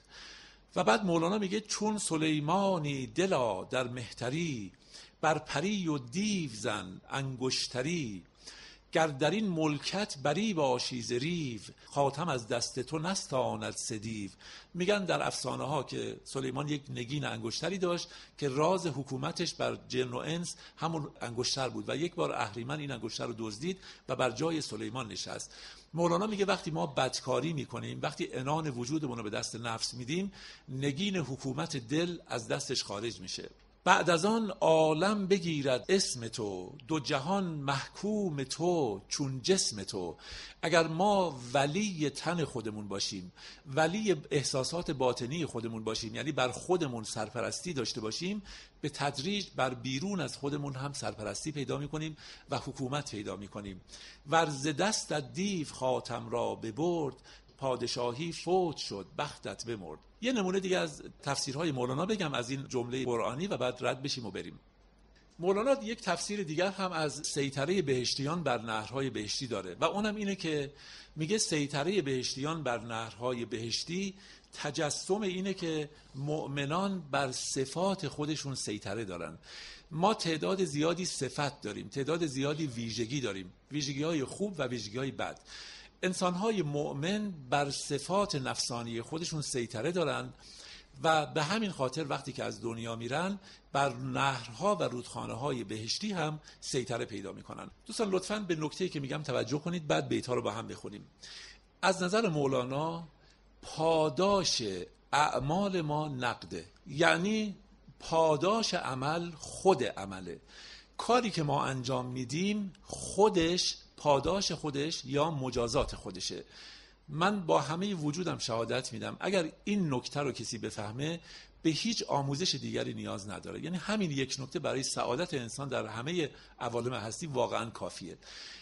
و بعد مولانا میگه چون سلیمانی دلا در مهتری، بر پری و دیو زن انگشتری. گر در این ملکت بری باشی ز ریو، خاتم از دست تو نستاند سدیو. میگن در افسانه ها که سلیمان یک نگین انگشتری داشت که راز حکومتش بر جن و انس همون انگشتر بود و یک بار اهریمن این انگشتر رو دزدید و بر جای سلیمان نشست. مولانا میگه وقتی ما بدکاری میکنیم، وقتی عنان وجودمون رو به دست نفس میدیم، نگین حکومت دل از دستش خارج میشه. بعد از آن عالم بگیرد اسم تو، 2 جهان محکوم تو چون جسم تو. اگر ما ولی تن خودمون باشیم، ولی احساسات باطنی خودمون باشیم، یعنی بر خودمون سرپرستی داشته باشیم، به تدریج بر بیرون از خودمون هم سرپرستی پیدا میکنیم و حکومت پیدا میکنیم. ورز دستت دیو خاتم را ببرد، پادشاهی فوت شد بختت بمرد. یه نمونه دیگه از تفسیرهای مولانا بگم از این جمله قرآنی و بعد رد بشیم و بریم. مولانا یک تفسیر دیگر هم از سیطره بهشتیان بر نهرهای بهشتی داره و اونم اینه که میگه سیطره بهشتیان بر نهرهای بهشتی تجسم اینه که مؤمنان بر صفات خودشون سیطره دارن. ما تعداد زیادی صفت داریم، تعداد زیادی ویژگی داریم، ویژگی‌های خوب و ویژگی‌های بد. انسان‌های مؤمن بر صفات نفسانی خودشون سیطره دارند و به همین خاطر وقتی که از دنیا میرن بر نهرها و رودخانه‌های بهشتی هم سیطره پیدا میکنن. دوستان لطفاً به نکته‌ای که میگم توجه کنید، بعد بیت‌ها رو با هم بخونیم. از نظر مولانا پاداش اعمال ما نقده، یعنی پاداش عمل خود عمله. کاری که ما انجام میدیم خودش پاداش خودش یا مجازات خودشه. من با همه وجودم شهادت میدم اگر این نکته رو کسی بفهمه به هیچ آموزش دیگری نیاز نداره. یعنی همین یک نکته برای سعادت انسان در همه عوالم هستی واقعا کافیه.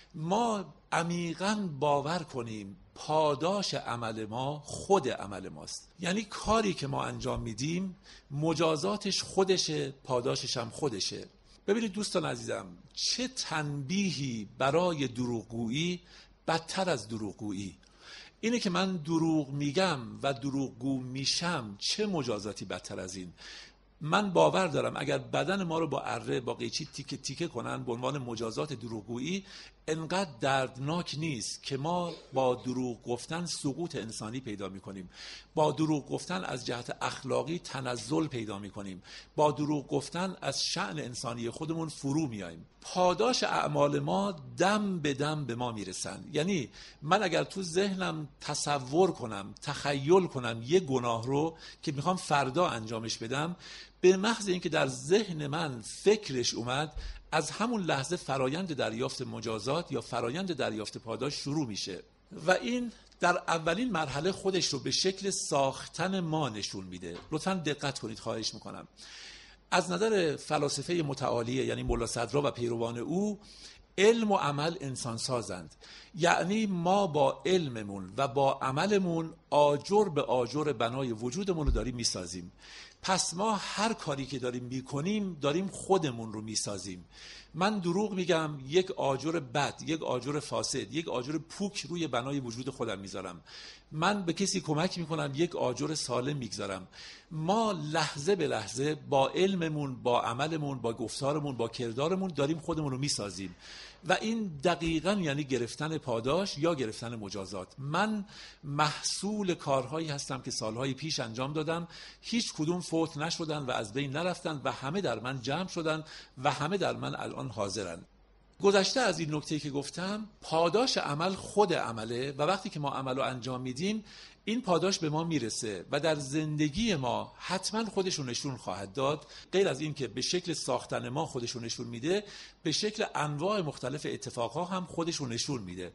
ما عمیقاً باور کنیم پاداش عمل ما خود عمل ماست، یعنی کاری که ما انجام میدیم مجازاتش خودشه، پاداشش هم خودشه. ببینید دوستان عزیزم، چه تنبیهی برای دروغگویی بدتر از دروغگویی. اینه که من دروغ میگم و دروغگو میشم، چه مجازاتی بدتر از این. من باور دارم اگر بدن ما رو با اره با قیچی تیکه تیکه کنن به عنوان مجازات دروغگویی، انقدر دردناک نیست که ما با دروغ گفتن سقوط انسانی پیدا میکنیم، با دروغ گفتن از جهت اخلاقی تنزل پیدا میکنیم، با دروغ گفتن از شأن انسانی خودمون فرو میاییم. پاداش اعمال ما دم به دم به ما میرسن. یعنی من اگر تو ذهنم تصور کنم، تخیل کنم یه گناه رو که میخوام فردا انجامش بدم، به محض اینکه در ذهن من فکرش اومد، از همون لحظه فرایند دریافت مجازات یا فرایند دریافت پاداش شروع میشه و این در اولین مرحله خودش رو به شکل ساختن ما نشون میده. لطفاً دقت کنید، خواهش میکنم. از نظر فلاسفه متعالیه یعنی ملا صدرا و پیروان او، علم و عمل انسان سازند. یعنی ما با علممون و با عملمون آجر به آجر بنای وجودمون رو داریم میسازیم. پس ما هر کاری که داریم میکنیم داریم خودمون رو میسازیم. من دروغ میگم، یک آجر بد، یک آجر فاسد، یک آجر پوک روی بنای وجود خودم میذارم. من به کسی کمک میکنم، یک آجر سالم میگذارم. ما لحظه به لحظه با علممون، با عملمون، با گفتارمون، با کردارمون داریم خودمون رو میسازیم و این دقیقاً یعنی گرفتن پاداش یا گرفتن مجازات. من محصول کارهایی هستم که سالهای پیش انجام دادم، هیچ کدوم فوت نشدن و از بین نرفتن و همه در من جمع شدن و همه در من الان حاضرن. گذشته از این نکته که گفتم، پاداش عمل خود عمله و وقتی که ما عمل رو انجام میدیم این پاداش به ما میرسه و در زندگی ما حتما خودشون نشون خواهد داد. غیر از این که به شکل ساختن ما خودشون نشون میده، به شکل انواع مختلف اتفاقها هم خودشون نشون میده.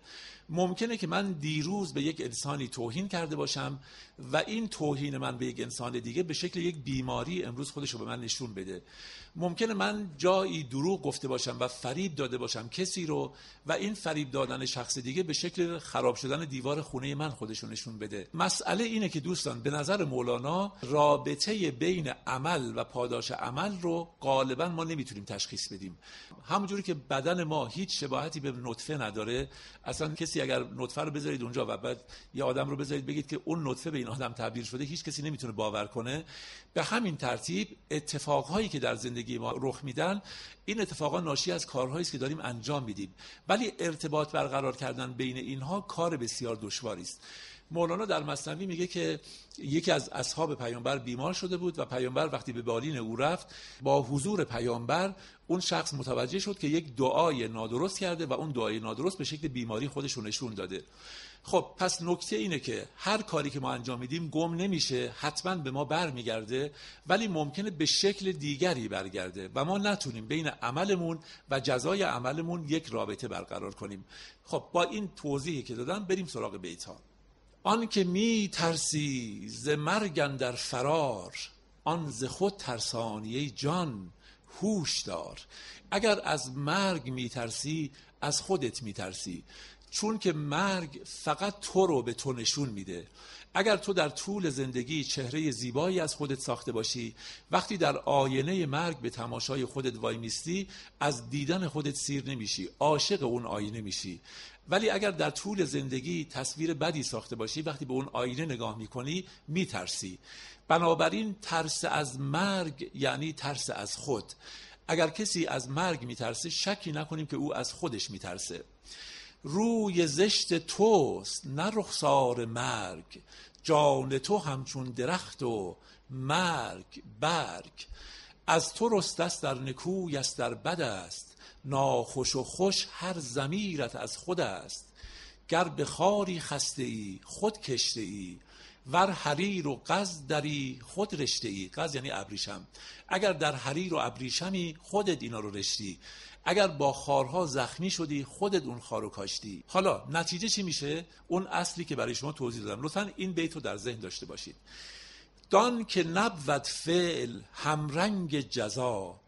ممکنه که من دیروز به یک انسانی توهین کرده باشم و این توهین من به یک انسان دیگه به شکل یک بیماری امروز خودش رو به من نشون بده. ممکنه من جایی دروغ گفته باشم و فریب داده باشم کسی رو و این فریب دادن شخص دیگه به شکل خراب شدن دیوار خونه من خودش رو نشون بده. مسئله اینه که دوستان به نظر مولانا رابطه بین عمل و پاداش عمل رو غالبا ما نمیتونیم تشخیص بدیم. همونجوری که بدن ما هیچ شباهتی به نطفه نداره، اصلا کسی اگر نطفه رو بذارید اونجا و بعد یه آدم رو بذارید بگید که اون نطفه به این آدم تبدیل شده، هیچ کسی نمیتونه باور کنه. به همین ترتیب اتفاقهایی که در زندگی ما رخ میدن، این اتفاقا ناشی از کارهایی است که داریم انجام میدیم، ولی ارتباط برقرار کردن بین اینها کار بسیار دشواری است. مولانا در مثنوی میگه که یکی از اصحاب پیامبر بیمار شده بود و پیامبر وقتی به بالین او رفت، با حضور پیامبر اون شخص متوجه شد که یک دعای نادرست کرده و اون دعای نادرست به شکل بیماری خودش رو نشون داده. خب پس نکته اینه که هر کاری که ما انجام میدیم گم نمیشه، حتما به ما برمیگرده، ولی ممکنه به شکل دیگری برگرده و ما نتونیم بین عملمون و جزای عملمون یک رابطه برقرار کنیم. خب با این توضیحی که دادم بریم سراغ بیت‌ها. آن که می ترسی ز مرگ اندر فرار، آن ز خود ترسانی جان هوش دار. اگر از مرگ می ترسی از خودت می ترسی، چون که مرگ فقط تو رو به تو نشون میده. اگر تو در طول زندگی چهره زیبایی از خودت ساخته باشی، وقتی در آینه مرگ به تماشای خودت وای میستی، از دیدن خودت سیر نمیشی، عاشق اون آینه میشی. ولی اگر در طول زندگی تصویر بدی ساخته باشی، وقتی به اون آینه نگاه میکنی میترسی. بنابراین ترس از مرگ یعنی ترس از خود. اگر کسی از مرگ میترسه، شکی نکنیم که او از خودش میترسه. روی زشت توست نه رخسار مرگ، جان تو همچون درخت و مرگ برگ. از تو رست است در نکوی است در بد است، ناخوش و خوش هر ضمیرت از خود است. گر به خاری خسته ای خود کشته ای، ور حریر و قز دری خود رشته ای. قز یعنی ابریشم. اگر در حریر و ابریشمی خودت اینا رو رشتی، اگر با خارها زخمی شدی خودت اون خارو کاشتی. حالا نتیجه چی میشه؟ اون اصلی که برای شما توضیح دادم. لطفاً این بیت رو در ذهن داشته باشید. دان که نبود فعل همرنگ جزا،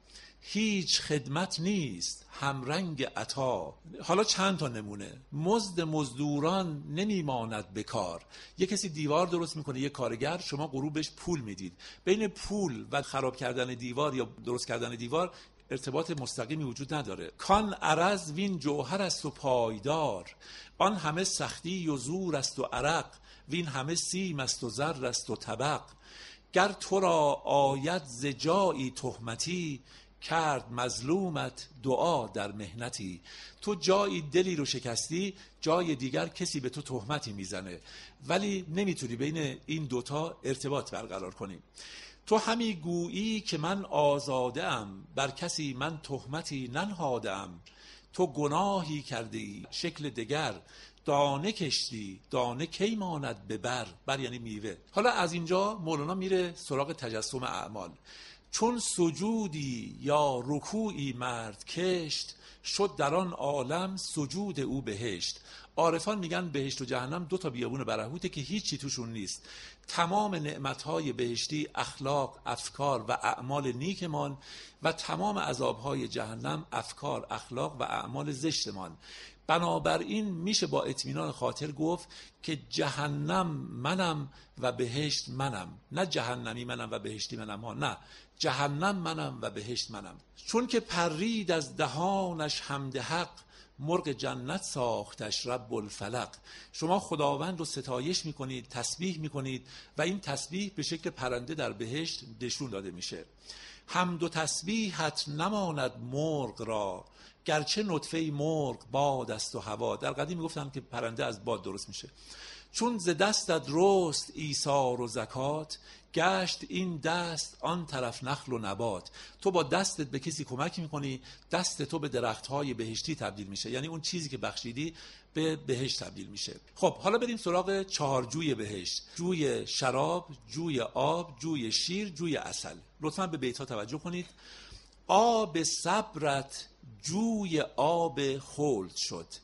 هیچ خدمت نیست همرنگ عطا. حالا چند تا نمونه. مزد مزدوران نمیماند بکار. یه کسی دیوار درست میکنه، یه کارگر، شما غروبش پول میدید. بین پول و خراب کردن دیوار یا درست کردن دیوار ارتباط مستقیمی وجود نداره. کان عرض وین جوهر است و پایدار، آن همه سختی و زور است و عرق، وین همه سیم است و زر است و طبق. گر تو را آید ز جایی تهمتی، کرد مظلومت دعا در محنتی. تو جایی دلی رو شکستی، جای دیگر کسی به تو تهمتی میزنه، ولی نمیتونی بین این دوتا ارتباط برقرار کنی. تو همی گویی که من آزاده ام، بر کسی من تهمتی ننهاده ام. تو گناهی کرده ای شکل دگر، دانه کشتی دانه کی ماند به بر. بر یعنی میوه. حالا از اینجا مولانا میره سراغ تجسم اعمال. چون سجودی یا رکوعی مرد کشت، شد در آن عالم سجود او بهشت. عارفان میگن بهشت و جهنم دو تا بیابون برهوته که هیچی توشون نیست. تمام نعمتهای بهشتی اخلاق، افکار و اعمال نیکمان و تمام عذابهای جهنم افکار، اخلاق و اعمال زشتمان. بنابراین میشه با اطمینان خاطر گفت که جهنم منم و بهشت منم. نه جهنمی منم و بهشتی منم ها، نه، جهنم منم و بهشت منم. چون که پرید از دهانش حمد حق، مرغ جنت ساختش رب الفلق. شما خداوند رو ستایش میکنید، تسبیح میکنید و این تسبیح به شکل پرنده در بهشت نشون داده میشه. حمد و تسبیحت نماند مرغ را، گرچه نطفه مرغ باد است و هوا. در قدیم میگفتن که پرنده از باد درست میشه. چون ز دستت رست ایثار و زکات، گشت این دست آن طرف نخل و نبات. تو با دستت به کسی کمک میکنی، دست تو به درختهای بهشتی تبدیل میشه، یعنی اون چیزی که بخشیدی به بهشت تبدیل میشه. خب حالا بریم سراغ 4 جوی بهشت: جوی شراب، جوی آب، جوی شیر، جوی عسل. لطفاً به بیت‌ها توجه کنید. آب صبرت جوی آب خلد شد،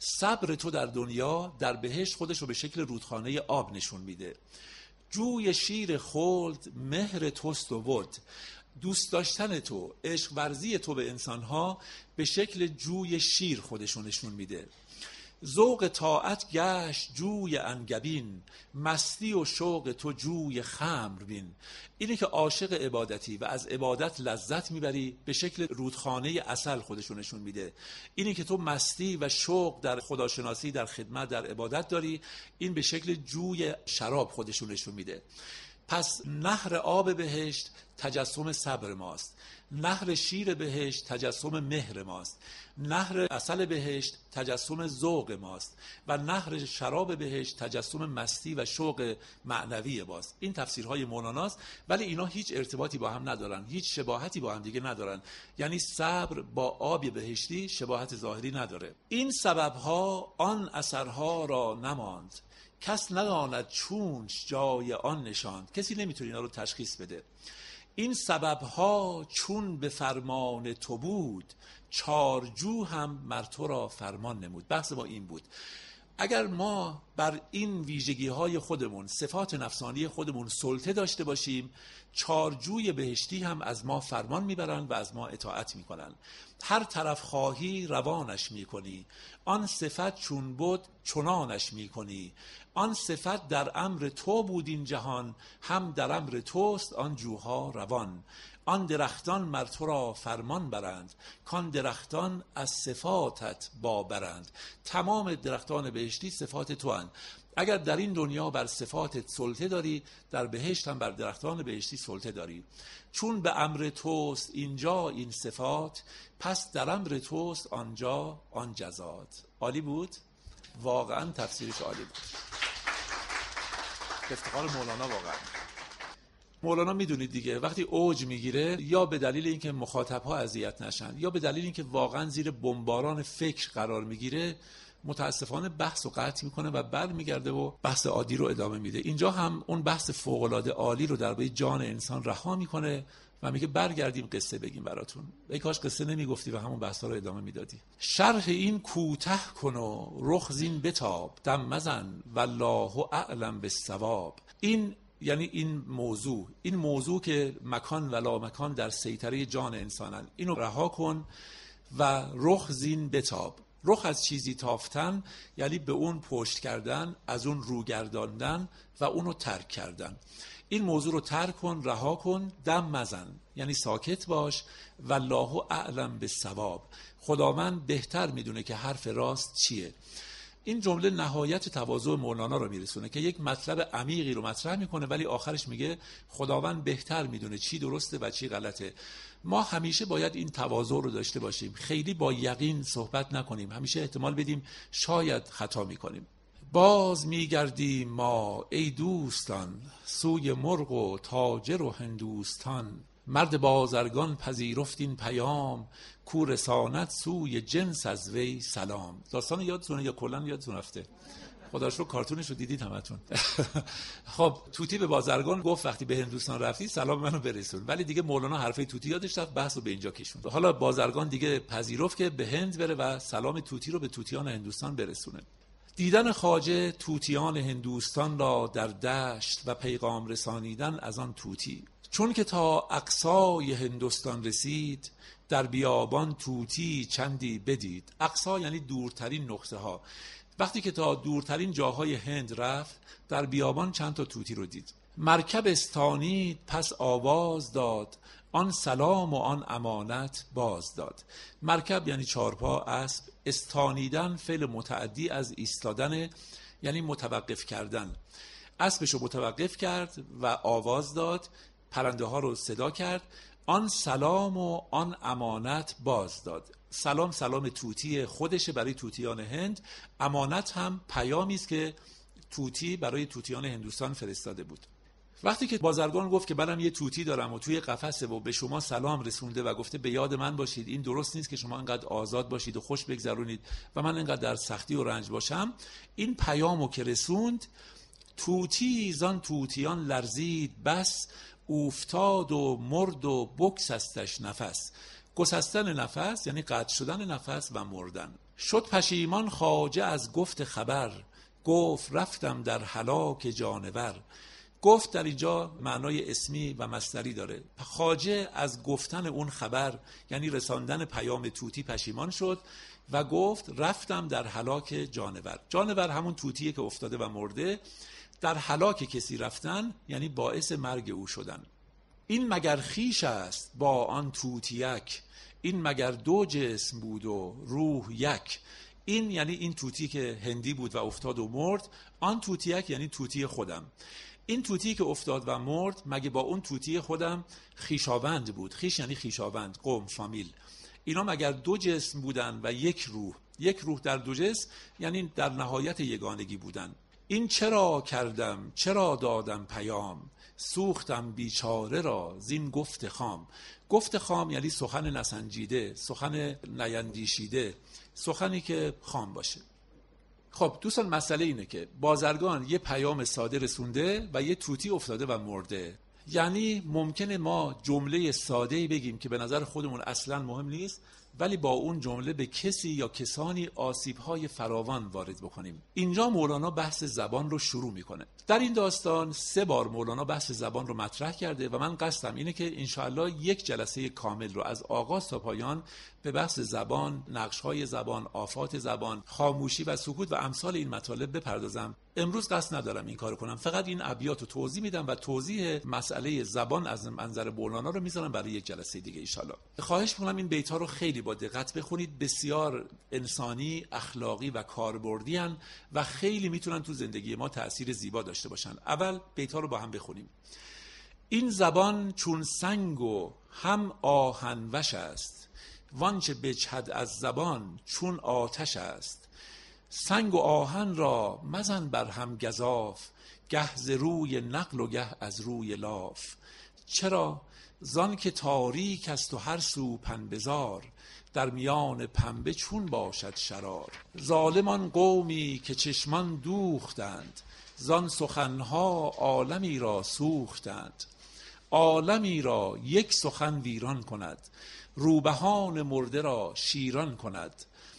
صبر تو در دنیا در بهشت خودش رو به شکل رودخانه آب نشون میده. جوی شیر خلد مهر توست و ود. دوست داشتن تو، عشق ورزی تو به انسانها به شکل جوی شیر خودشون نشون میده. ذوق طاعت گشت جوی انگبین، مستی و شوق تو جوی خمر بین. اینه که عاشق عبادتی و از عبادت لذت میبری به شکل رودخانه عسل خودشون نشون میده. اینه که تو مستی و شوق در خداشناسی، در خدمت، در عبادت داری، این به شکل جوی شراب خودشون نشون میده. پس نهر آب بهشت تجسم صبر ماست، نهر شیر بهشت تجسم مهر ماست، نهر عسل بهشت تجسم ذوق ماست و نهر شراب بهشت تجسم مستی و شوق معنوی ماست. این تفسیرهای مولاناست، ولی اینا هیچ ارتباطی با هم ندارن، هیچ شباهتی با هم دیگه ندارن. یعنی صبر با آب بهشتی شباهت ظاهری نداره. این سببها آن اثرها را نماند، کس نداند چونش جای آن نشاند. کسی نمیتونه اینا رو تشخیص بده. این سببها چون به فرمان تو بود، چارجو هم مر تو را فرمان نمود. بحث ما این بود، اگر ما بر این ویژگی های خودمون، صفات نفسانی خودمون سلطه داشته باشیم، چارجوی بهشتی هم از ما فرمان میبرن و از ما اطاعت میکنن. هر طرف خواهی روانش میکنی، آن صفت چون بود چنانش میکنی. آن صفت در امر تو بود این جهان، هم در امر توست آن جوها روان. آن درختان مر تو را فرمان برند، کان درختان از صفاتت بابرند. تمام درختان بهشتی صفات تو هستند. اگر در این دنیا بر صفاتت سلطه داری، در بهشت هم بر درختان بهشتی سلطه داری. چون به امر توست اینجا این صفات، پس در امر توست آنجا آن جزات. عالی بود؟ واقعا تفسیرش عالی بود. افتخار مولانا واقعا. مولانا میدونید دیگه وقتی اوج میگیره، یا به دلیل اینکه مخاطبها اذیت نشن، یا به دلیل اینکه واقعا زیر بمباران فکر قرار میگیره، متاسفانه بحث رو قطع میکنه و برمیگرده و بحث عادی رو ادامه میده. اینجا هم اون بحث فوق‌العاده عالی رو درباره جان انسان رها میکنه و میگه برگردیم قصه بگیم براتون. ای کاش قصه نمیگفتی و همون بحثا رو ادامه میدادی. شرح این کوته کن و رخ زین بتاب، دم مزن والله اعلم بالصواب. این یعنی این موضوع که مکان و لا مکان در سیطره جان انسانن، اینو رها کن و رخ زین بتاب. رخ از چیزی تافتن یعنی به اون پشت کردن، از اون رو گرداندن و اونو ترک کردن. این موضوع رو ترک کن، رها کن. دم مزن یعنی ساکت باش. والله اعلم بالصواب، خداوند بهتر میدونه که حرف راست چیه. این جمله نهایت تواضع مولانا رو میرسونه که یک مطلب عمیقی رو مطرح میکنه، ولی آخرش میگه خداوند بهتر میدونه چی درسته و چی غلطه. ما همیشه باید این تواضع رو داشته باشیم، خیلی با یقین صحبت نکنیم، همیشه احتمال بدیم شاید خطا میکنیم. باز میگردیم ما ای دوستان، سوی مرغ و تاجر و هندوستان. مرد بازرگان پذیرفت این پیام، کو رساند سوی جنس از وی سلام. داستان یادتونه یا کلا یادتون رفته؟ خداش رو کارتونش رو دیدید همتون. خب توتی به بازرگان گفت وقتی به هندوستان رفتی سلام منو برسون، ولی دیگه مولانا حرفه توتی یادش رفت، بحث رو به اینجا کشوند. حالا بازرگان دیگه پذیرفت که به هند بره و سلام توتی رو به توتیان هندوستان برسونه. دیدن خواجه توتیان هندوستان را در دشت و پیغام رسانیدن از آن توتی. چون که تا اقصای هندوستان رسید، در بیابان توتی چندی بدید. اقصا یعنی دورترین نقطه ها. وقتی که تا دورترین جاهای هند رفت، در بیابان چند تا توتی رو دید. مرکب استانید پس آواز داد، آن سلام و آن امانت باز داد. مرکب یعنی چارپا، اسب. استانیدن فعل متعدی از ایستادن یعنی متوقف کردن. اسبشو متوقف کرد و آواز داد، پرنده ها رو صدا کرد. آن سلام و آن امانت باز داد. سلام توتی خودشه برای توتیان هند، امانت هم پیامی است که توتی برای توتیان هندوستان فرستاده بود. وقتی که بازرگان گفت که منم یه توتی دارم و توی قفسه و به شما سلام رسونده و گفته به یاد من باشید، این درست نیست که شما انقدر آزاد باشید و خوش بگذرونید و من انقدر در سختی و رنج باشم، این پیامو که رسوند، توتی زان توتیان لرزید بس، افتاد و مرد و بکسستش نفس. گسستن نفس یعنی قطع شدن نفس و مردن. شد پشیمان خواجه از گفت خبر، گفت رفتم در هلاک جانور. گفت در اینجا معنای اسمی و مصدری داره. خواجه از گفتن اون خبر یعنی رساندن پیام طوطی پشیمان شد و گفت رفتم در هلاک جانور. جانور همون طوطیه که افتاده و مرده. در هلاک کسی رفتن یعنی باعث مرگ او شدن. این مگر خویش است با آن طوطیک، این مگر دو جسم بود و روح یک. این یعنی این طوطی که هندی بود و افتاد و مرد. آن طوطیک یعنی طوطی خودم. این طوطی که افتاد و مرد مگه با اون طوطی خودم خویشاوند بود. خویش یعنی خویشاوند، قوم، فامیل. اینا مگر دو جسم بودن و یک روح. یک روح در دو جسم یعنی در نهایت یگانگی بودن. این چرا کردم چرا دادم پیام، سوختم بیچاره را زین گفت خام. گفت خام یعنی سخن نسنجیده، سخن نیندیشیده، سخنی که خام باشه. خب دوستان مسئله اینه که بازرگان یه پیام ساده رسونده و یه طوطی افتاده و مرده. یعنی ممکنه ما جمله ساده‌ای بگیم که به نظر خودمون اصلاً مهم نیست، ولی با اون جمله به کسی یا کسانی آسیب‌های فراوان وارد بکنیم. اینجا مولانا بحث زبان رو شروع میکنه. در این داستان 3 بار مولانا بحث زبان رو مطرح کرده و من قصدم اینه که انشاءالله یک جلسه کامل رو از آغاز تا پایان به بحث زبان، نقش‌های زبان، آفات زبان، خاموشی و سکوت و امثال این مطالب بپردازم. امروز قصد ندارم این کارو کنم، فقط این ابیات رو توضیح میدم و توضیح مسئله زبان از منظر مولانا رو میذارم برای یک جلسه دیگه انشاءالله. خواهش می‌کنم این بیت‌ها رو خیلی با دقت بخونید. بسیار انسانی، اخلاقی و کاربردی ان و خیلی میتونن تو زندگی ما تأثیر زیبا داشته باشن. اول بیت‌ها رو با هم بخونیم. این زبان چون سنگ و هم آهن وش است، وانچه بجهد از زبان چون آتش است. سنگ و آهن را مزن بر هم گزاف، گه ز روی نقل و گه از روی لاف. چرا؟ زان که تاریک است و هر سو پنبه‌زار، در میان پنبه چون باشد شرار. ظالمان قومی که چشمان دوختند، زان سخنها عالمی را سوختند. عالمی را یک سخن ویران کند، روبهان مرده را شیران کند.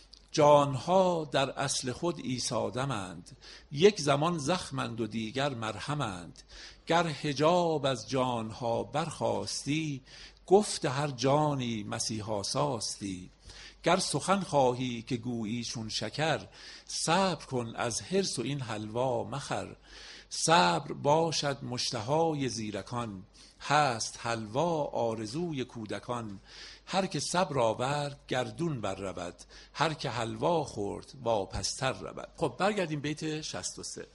جانها در اصل خود ایسادمند، یک زمان زخمند و دیگر مرهمند. گر حجاب از جانها برخاستی، گفت هر جانی مسیحا ساستی. گر سخن خواهی که گویی چون شکر، صبر کن از حرص و این حلوا مخر. صبر باشد مشتهای زیرکان، هست حلوا آرزوی کودکان. هر که صبر آورد گردون بر رود، هر که حلوا خورد واپستر رود. خب برگردیم بیت 63.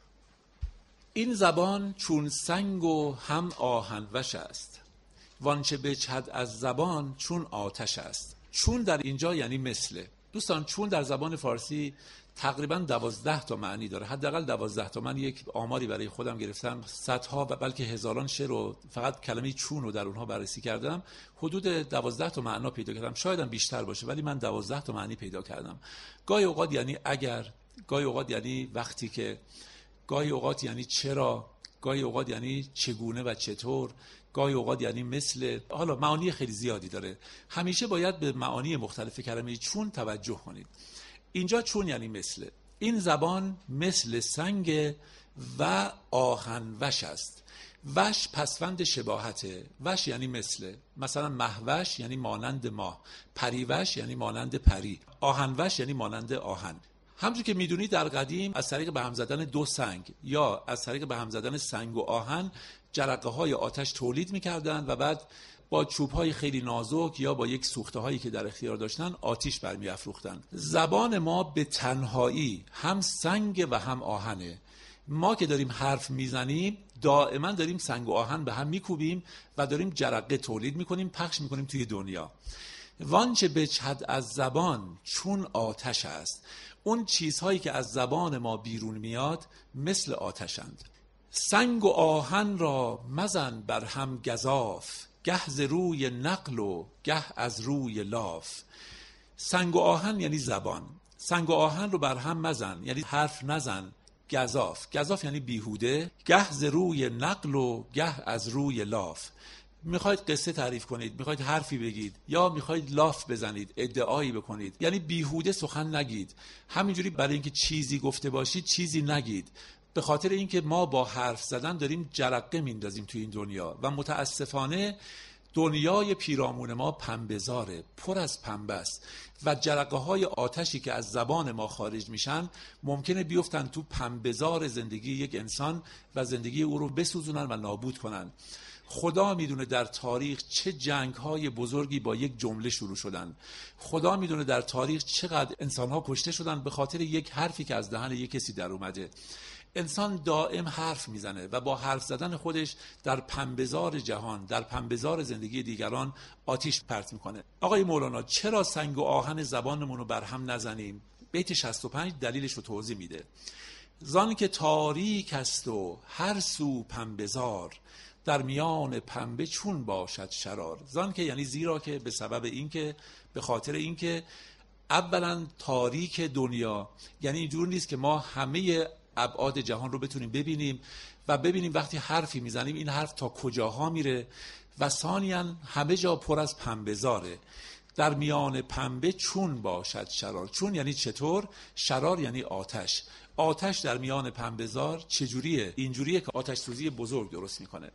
این زبان چون سنگ و هم آهن وش است، وانچه بجهد از زبان چون آتش است. چون در اینجا یعنی مثل. دوستان چون در زبان فارسی تقریبا 12 تا معنی داره، حداقل 12 تا. من یک آماری برای خودم گرفتم، صدها و بلکه هزاران شعر رو فقط کلمه چون رو در اونها بررسی کردم، حدود 12 تا معنا پیدا کردم. شاید هم بیشتر باشه ولی من 12 تا معنی پیدا کردم. گاهی اوقات یعنی اگر، گاهی اوقات یعنی وقتی که، گاهی اوقات یعنی چرا، گاهی اوقات یعنی چگونه و چطور، گاهی اوقات یعنی مثل. حالا معانی خیلی زیادی داره. همیشه باید به معانی مختلف کلمه چون توجه کنید. اینجا چون یعنی مثل. این زبان مثل سنگ و آهن وش است. وش پسوند شباهته. وش یعنی مثل. مثلا مهوش یعنی مانند ماه، پریوش یعنی مانند پری، آهنوش یعنی مانند آهن. همونجور که میدونید در قدیم از طریق به هم زدن 2 سنگ یا از طریق به هم زدن سنگ و آهن جرقه های آتش تولید میکردن و بعد با چوب‌های خیلی نازک یا با یک سوخته‌هایی که در اختیار داشتن آتش برمی‌افروختن. زبان ما به تنهایی هم سنگ و هم آهنه. ما که داریم حرف میزنیم دائما داریم سنگ و آهن به هم میکوبیم و داریم جرقه تولید میکنیم، پخش میکنیم توی دنیا. وانچه بجهد از زبان چون آتش است. اون چیزهایی که از زبان ما بیرون میاد مثل آتشند. سنگ و آهن را مزن بر هم گزاف، گه ز روی نقل و گه از روی لاف. سنگ و آهن یعنی زبان. سنگ و آهن رو بر هم مزن یعنی حرف نزن. گزاف، گزاف یعنی بیهوده. گه ز روی نقل و گه از روی لاف. میخواید قصه تعریف کنید، میخواید حرفی بگید، یا میخواید لاف بزنید، ادعایی بکنید، یعنی بیهوده سخن نگید. همینجوری برای اینکه چیزی گفته باشید چیزی نگید. به خاطر اینکه ما با حرف زدن داریم جرقه میندازیم توی این دنیا و متاسفانه دنیای پیرامون ما پنبه‌زاره، پر از پنبه است و جرقه های آتشی که از زبان ما خارج میشن ممکنه بیفتن تو پنبه‌زار زندگی یک انسان و زندگی او رو بسوزونن و نابود کنن. خدا میدونه در تاریخ چه جنگ‌های بزرگی با یک جمله شروع شدن. خدا میدونه در تاریخ چقدر انسان‌ها کشته شدن به خاطر یک حرفی که از دهن یک کسی در اومده. انسان دائم حرف میزنه و با حرف زدن خودش در پنبه‌زار جهان، در پنبه‌زار زندگی دیگران آتش پرت میکنه. آقای مولانا چرا سنگ و آهن زبانمون رو بر هم نزنیم؟ بیت 65 دلیلش رو توضیح میده. زان که تاریک است و هر سو پنبه‌زار، در میان پنبه چون باشد شرار. زان که یعنی زیرا که، به سبب اینکه، به خاطر اینکه اولا تاریک دنیا، یعنی اینجور نیست که ما همه ابعاد جهان رو بتونیم ببینیم و ببینیم وقتی حرفی میزنیم این حرف تا کجاها میره، و ثانیاً همه جا پر از پنبه‌زاره. در میان پنبه چون باشد شرار. چون یعنی چطور، شرار یعنی آتش. آتش در میان پنبه‌زار چجوریه؟ اینجوریه که آتش سوزی بزرگ درست میکنه.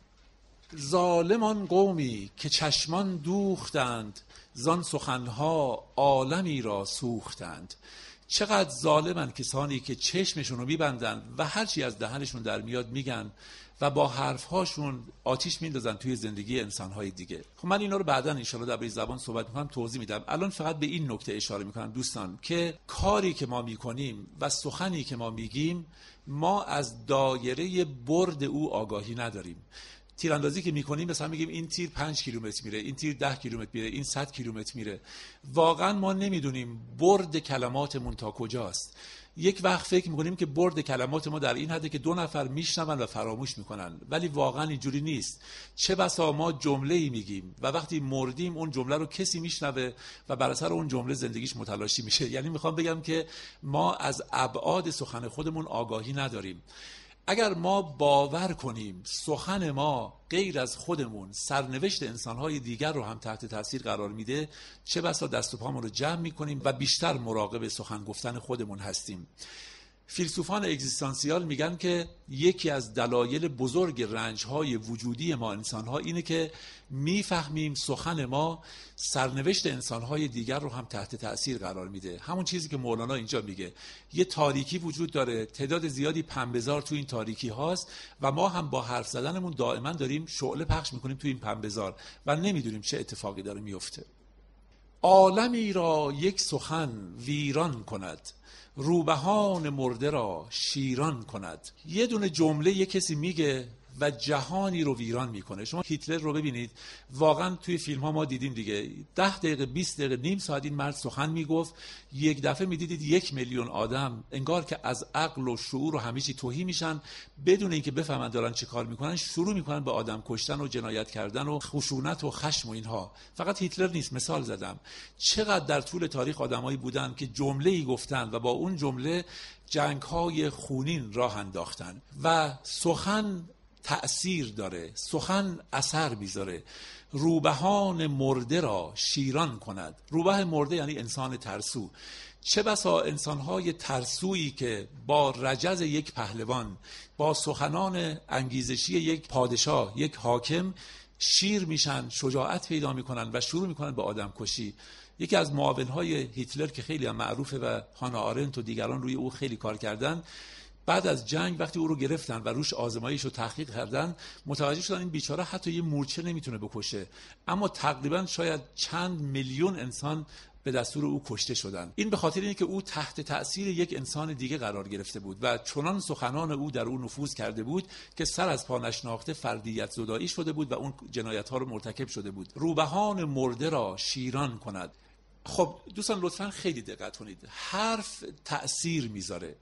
ظالمان قومی که چشمان دوختند، زان سخنها عالمی را سوختند. چقدر ظالمن کسانی که چشمشون رو میبندن و هرچی از دهنشون در میاد میگن و با حرفهاشون آتیش میندازن توی زندگی انسانهای دیگه. خب من اینا رو بعداً انشالله در زبان صحبت میکنم، توضیح میدم. الان فقط به این نکته اشاره میکنم دوستان که کاری که ما میکنیم و سخنی که ما میگیم، ما از دایره برد او آگاهی نداریم. تیراندازی که میکنیم مثلا میگیم این تیر 5 کیلومتر میره، این تیر 10 کیلومتر میره، این 100 کیلومتر میره. واقعا ما نمیدونیم برد کلماتمون تا کجاست. یک وقت فکر میکنیم که برد کلمات ما در این حده که 2 نفر میشنون و فراموش میکنن، ولی واقعا اینجوری نیست. چه بسا ما جمله‌ای میگیم و وقتی مردیم اون جمله رو کسی میشنوه و بر اثر اون جمله زندگیش متلاشی میشه. یعنی میخوام بگم که ما از ابعاد سخن خودمون آگاهی نداریم. اگر ما باور کنیم سخن ما غیر از خودمون سرنوشت انسانهای دیگر رو هم تحت تاثیر قرار میده، چه بسا دست و پامون رو جمع میکنیم و بیشتر مراقب سخن گفتن خودمون هستیم. فیلسوفان اگزیستانسیال میگن که یکی از دلایل بزرگ رنجهای وجودی ما انسانها اینه که میفهمیم سخن ما سرنوشت انسانهای دیگر رو هم تحت تأثیر قرار میده. همون چیزی که مولانا اینجا میگه، یه تاریکی وجود داره، تعداد زیادی پنبه‌زار تو این تاریکی هاست و ما هم با حرف زدنمون دائما داریم شعله پخش میکنیم تو این پنبه‌زار و نمیدونیم چه اتفاقی داره میفته. عالمی را یک سخن ویران کند، روبهان مرده را شیران کند. یه دونه جمله یه کسی میگه و جهانی رو ویران میکنه. شما هیتلر رو ببینید، واقعا توی فیلم ها ما دیدیم دیگه، 10 دقیقه 20 دقیقه نیم ساعت این مرد سخن میگفت، یک دفعه میدیدید 1 میلیون آدم انگار که از عقل و شعور و همه چی تهی میشن، بدون اینکه بفهمن دارن چه کار میکنن شروع میکنن به آدم کشتن و جنایت کردن و خشونت و خشم و اینها. فقط هیتلر نیست، مثال زدم. چقدر در طول تاریخ آدمایی بودن که جمله‌ای گفتن و با اون جمله جنگ‌های خونین راه انداختن. و سخن تأثیر داره، سخن اثر میذاره. روبهان مرده را شیران کند. روبه مرده یعنی انسان ترسو. چه بسا انسانهای ترسویی که با رجز یک پهلوان، با سخنان انگیزشی یک پادشاه، یک حاکم شیر میشن، شجاعت پیدا میکنن و شروع میکنن به آدم کشی. یکی از معاونهای هیتلر که خیلی هم معروفه و هانا آرنت و دیگران روی او خیلی کار کردن، بعد از جنگ وقتی او رو گرفتن و روش آزمایش رو تحقیق کردن، متوجه شدن این بیچاره حتی یه مورچه نمیتونه بکشه، اما تقریبا شاید چند میلیون انسان به دستور او کشته شدن. این به خاطر اینه که او تحت تأثیر یک انسان دیگه قرار گرفته بود و چنان سخنان او در او نفوذ کرده بود که سر از پا نشناخته فردیت زدایی شده بود و اون جنایت ها رو مرتکب شده بود. روبهان مرده را شیران کند. خب دوستان لطفاً خیلی دقت کنید، حرف تأثیر میذاره.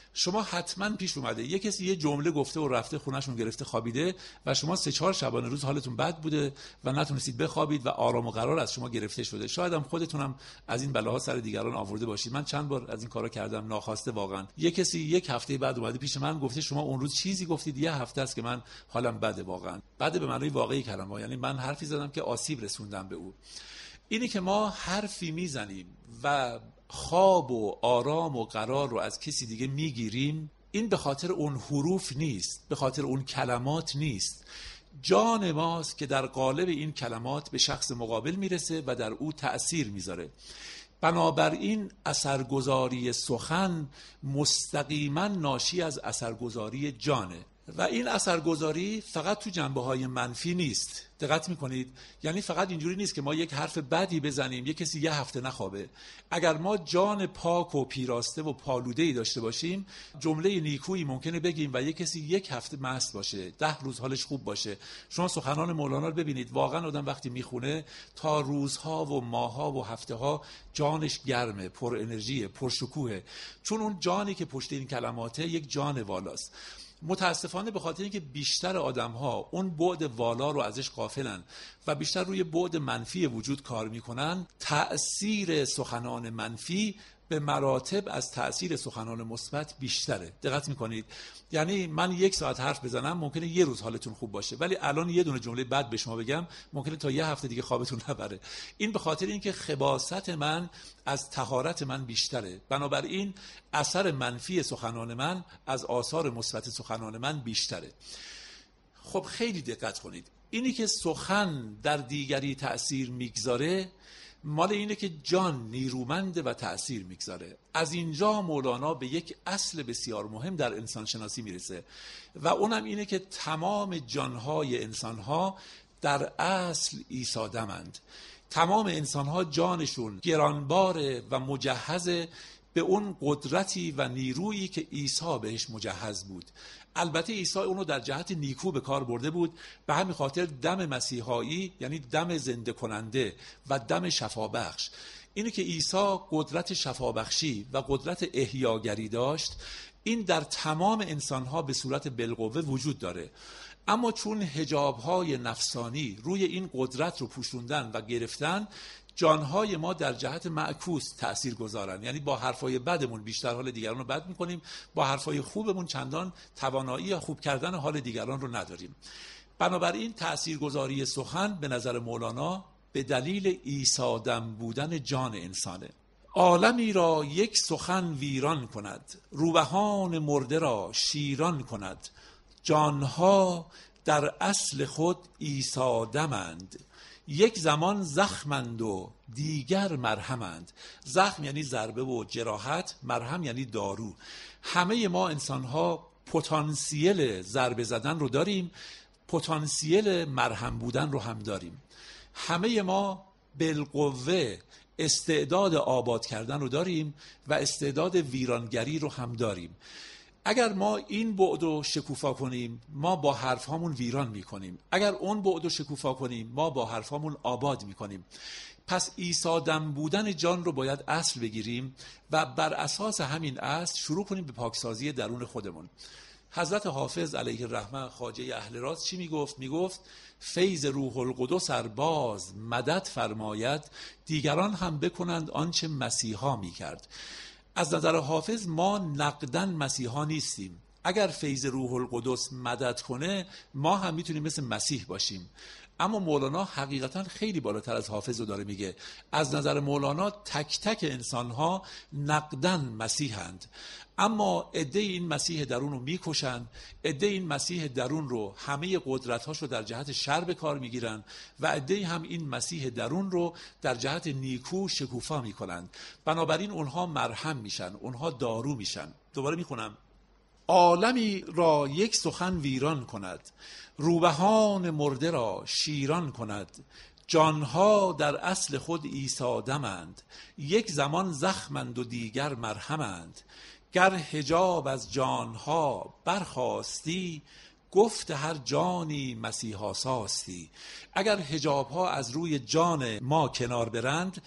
شما حتما پیش اومده یه کسی یه جمله گفته و رفته خونه‌شون گرفته خوابیده و شما 3-4 شبانه روز حالتون بد بوده و نتونستید بخوابید و آرام و قرار از شما گرفته شده. شاید هم خودتونم از این بلاها سر دیگران آورده باشید. من چند بار از این کارا کردم ناخواسته واقعا. یه کسی یک هفته بعد اومده پیش من گفته شما اون روز چیزی گفتید، یه هفته است که من حالم بده، واقعا بده به معنای واقعی کلمه، یعنی من حرفی زدم که آسیب رسوندم به او. اینی که ما حرفی میزنیم و خواب و آرام و قرار رو از کسی دیگه میگیریم، این به خاطر اون حروف نیست، به خاطر اون کلمات نیست. جان ماست که در قالب این کلمات به شخص مقابل میرسه و در او تأثیر میذاره. بنابراین اثرگذاری سخن مستقیما ناشی از اثرگذاری جانه و این اثرگذاری فقط تو جنبه‌های منفی نیست. دقت میکنید؟ یعنی فقط اینجوری نیست که ما یک حرف بدی بزنیم یک کسی یه هفته نخوابه. اگر ما جان پاک و پیراسته و پالوده‌ای داشته باشیم، جمله نیکویی ممکنه بگیم و یک کسی یک هفته مست باشه، 10 روز حالش خوب باشه. شما سخنان مولانا رو ببینید، واقعا آدم وقتی میخونه تا روزها و ماهها و هفته‌ها جانش گرمه، پر انرژیه، پر شکوهه، چون اون جانی که پشت این کلماته یک جان والاست. متاسفانه به خاطر اینکه بیشتر آدم‌ها اون بعد والا رو ازش غافلن و بیشتر روی بعد منفی وجود کار میکنن، تأثیر سخنان منفی به مراتب از تأثیر سخنان مثبت بیشتره. دقت میکنید؟ یعنی من 1 ساعت حرف بزنم ممکنه یه روز حالتون خوب باشه، ولی الان یه دونه جمله بد به شما بگم ممکنه تا یه هفته دیگه خوابتون نبره. این به خاطر اینکه خباثت من از طهارت من بیشتره. بنابراین اثر منفی سخنان من از آثار مثبت سخنان من بیشتره. خب خیلی دقت کنید، اینی که سخن در دیگری تأثیر میگذاره مال اینه که جان نیرومنده و تأثیر میگذاره. از اینجا مولانا به یک اصل بسیار مهم در انسان شناسی میرسه و اونم اینه که تمام جانهای انسانها در اصل عیسی دمند. تمام انسانها جانشون گرانباره و مجهزه به اون قدرتی و نیرویی که عیسی بهش مجهز بود. البته عیسی اونو در جهت نیکو به کار برده بود، به همین خاطر دم مسیحایی یعنی دم زنده کننده و دم شفابخش. اینه که عیسی قدرت شفابخشی و قدرت احیاگری داشت، این در تمام انسانها به صورت بالقوه وجود داره. اما چون حجاب‌های نفسانی روی این قدرت رو پوشوندن و گرفتن، جانهای ما در جهت معکوس تأثیر گذارن. یعنی با حرفای بدمون بیشتر حال دیگران رو بد میکنیم، با حرفای خوبمون چندان توانایی خوب کردن حال دیگران رو نداریم. بنابراین تأثیرگذاری سخن به نظر مولانا به دلیل عیسادم بودن جان انسانه. عالمی را یک سخن ویران کند، روبهان مرده را شیران کند. جانها در اصل خود عیسادمند، یک زمان زخمند و دیگر مرهمند. زخم یعنی ضربه و جراحت، مرهم یعنی دارو. همه ما انسان‌ها پتانسیل ضربه زدن رو داریم، پتانسیل مرهم بودن رو هم داریم. همه ما بالقوه استعداد آباد کردن رو داریم و استعداد ویرانگری رو هم داریم. اگر ما این بعد رو شکوفا کنیم ما با حرفهامون ویران میکنیم، اگر اون بعد رو شکوفا کنیم ما با حرفهامون آباد میکنیم. پس عیسادم بودن جان رو باید اصل بگیریم و بر اساس همین اصل شروع کنیم به پاکسازی درون خودمون. حضرت حافظ علیه الرحمه خواجه اهل راز چی میگفت؟ میگفت فیض روح القدس ار باز مدد فرماید، دیگران هم بکنند آنچه مسیحا میکرد. از نظر حافظ ما نقداً مسیحا نیستیم. اگر فیض روح القدس مدد کنه ما هم میتونیم مثل مسیح باشیم. اما مولانا حقیقتاً خیلی بالاتر از حافظ رو داره میگه. از نظر مولانا تک تک انسانها نقداً مسیحند، اما عده این مسیح درون رو میکشن، عده این مسیح درون رو همه قدرت‌هاش رو در جهت شر به کار میگیرن و عده هم این مسیح درون رو در جهت نیکو شکوفا میکنن. بنابراین اونها مرهم میشن، اونها دارو میشن. دوباره میخونم: عالمی را یک سخن ویران کند، روبهان مرده را شیران کند. جانها در اصل خود عیسادمند، یک زمان زخمند و دیگر مرهمند. گر حجاب از جانها برخاستی، گفت هر جانی مسیحا ساستی. اگر حجاب ها از روی جان ما کنار برند،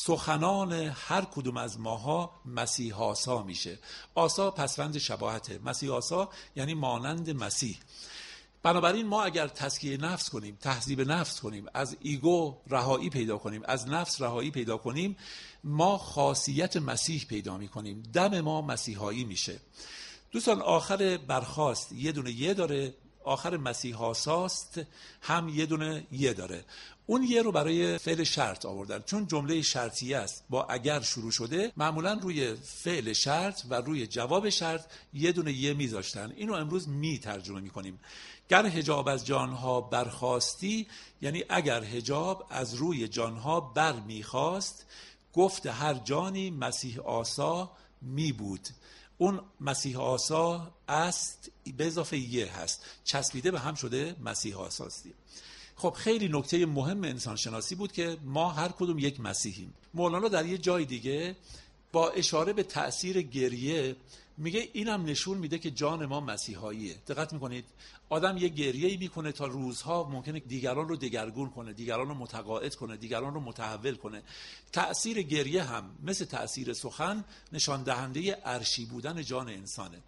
سخنان هر کدوم از ماها مسیحا سا میشه. آسا پسوند شباهته، مسیحا سا یعنی مانند مسیح. بنابراین ما اگر تزکیه نفس کنیم، تهذیب نفس کنیم، از ایگو رهایی پیدا کنیم، از نفس رهایی پیدا کنیم، ما خاصیت مسیح پیدا میکنیم، دم ما مسیحایی میشه. دوستان آخر برخاست یه دونه یه داره، آخر مسیحا ساست هم یه دونه یه داره. اون یه رو برای فعل شرط آوردن، چون جمله شرطیه است، با اگر شروع شده، معمولا روی فعل شرط و روی جواب شرط یه دونه یه میذاشتن. اینو امروز می ترجمه میکنیم. گر حجاب از جانها برخاستی، یعنی اگر حجاب از روی جانها بر میخواست، گفت هر جانی مسیح آسا می بود. اون مسیح آسا است به اضافه یه هست، چسبیده به هم شده مسیح آساستی. خب خیلی نکته مهم انسانشناسی بود که ما هر کدوم یک مسیحیم. مولانا در یه جای دیگه با اشاره به تأثیر گریه میگه اینم نشون میده که جان ما مسیحاییه. دقت میکنید آدم یه گریه‌ای میکنه تا روزها ممکنه دیگران رو دگرگون کنه، دیگران رو متقاعد کنه، دیگران رو متحول کنه. تأثیر گریه هم مثل تأثیر سخن نشان دهنده عرشی بودن جان انسانه.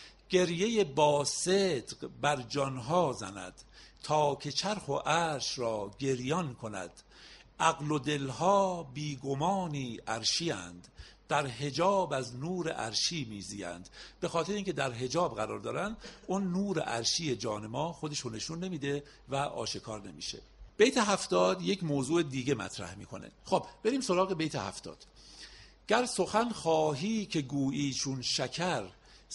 گریه با صدق بر جانها زند، تا که چرخ و عرش را گریان کند. عقل و دلها بیگمانی عرشی اند، در حجاب از نور عرشی میزیند. به خاطر اینکه در حجاب قرار دارن، اون نور عرشی جان ما خودش نشون نمیده و آشکار نمیشه. بیت 70 یک موضوع دیگه مطرح میکنه. خب بریم سراغ بیت 70. گر سخن خواهی که گویی چون شکر،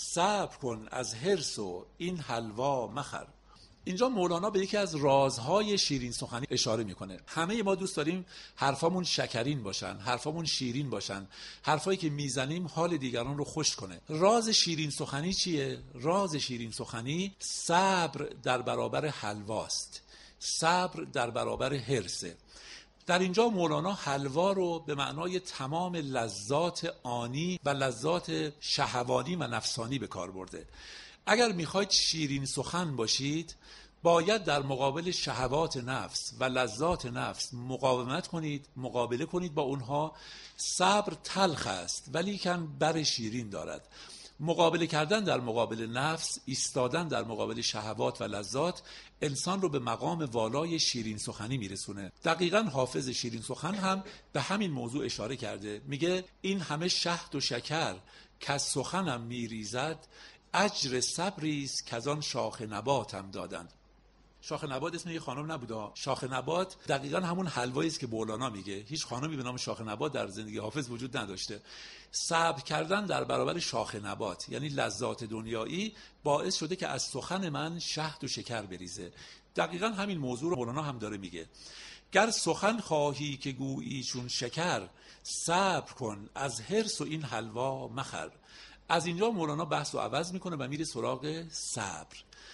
صبر کن از حرص و این حلوا مخر. اینجا مولانا به یکی از رازهای شیرین سخنی اشاره میکنه. همه ما دوست داریم حرفامون شکرین باشن، حرفامون شیرین باشن، حرفایی که میزنیم حال دیگران رو خوش کنه. راز شیرین سخنی چیه؟ راز شیرین سخنی صبر در برابر حلواست، صبر در برابر حرصه. در اینجا مولانا حلوا رو به معنای تمام لذات آنی و لذات شهوانی و نفسانی به کار برده. اگر میخواید شیرین سخن باشید، باید در مقابل شهوات نفس و لذات نفس مقاومت کنید، مقابله کنید با اونها. صبر تلخ است ولیکن بر شیرین دارد. مقابله کردن در مقابل نفس، ایستادن در مقابل شهوات و لذات، انسان رو به مقام والای شیرین سخنی میرسونه. دقیقاً حافظ شیرین سخن هم به همین موضوع اشاره کرده. میگه این همه شهد و شکر که از سخنم میریزد، اجر صبریست که از آن شاخ نباتم دادند. شاخ نبات اسم یه خانم نبوده. شاخ نبات دقیقاً همون حلوایی است که مولانا میگه. هیچ خانمی به نام شاخ نبات در زندگی حافظ وجود نداشته. صبر کردن در برابر شاخ نبات یعنی لذات دنیایی باعث شده که از سخن من شهد و شکر بریزه. دقیقاً همین موضوع رو مولانا هم داره میگه. گر سخن خواهی که گویی چون شکر، صبر کن از حرص و این حلوا مخر. از اینجا مولانا بحث رو عوض میکنه و میره سراغ صبر.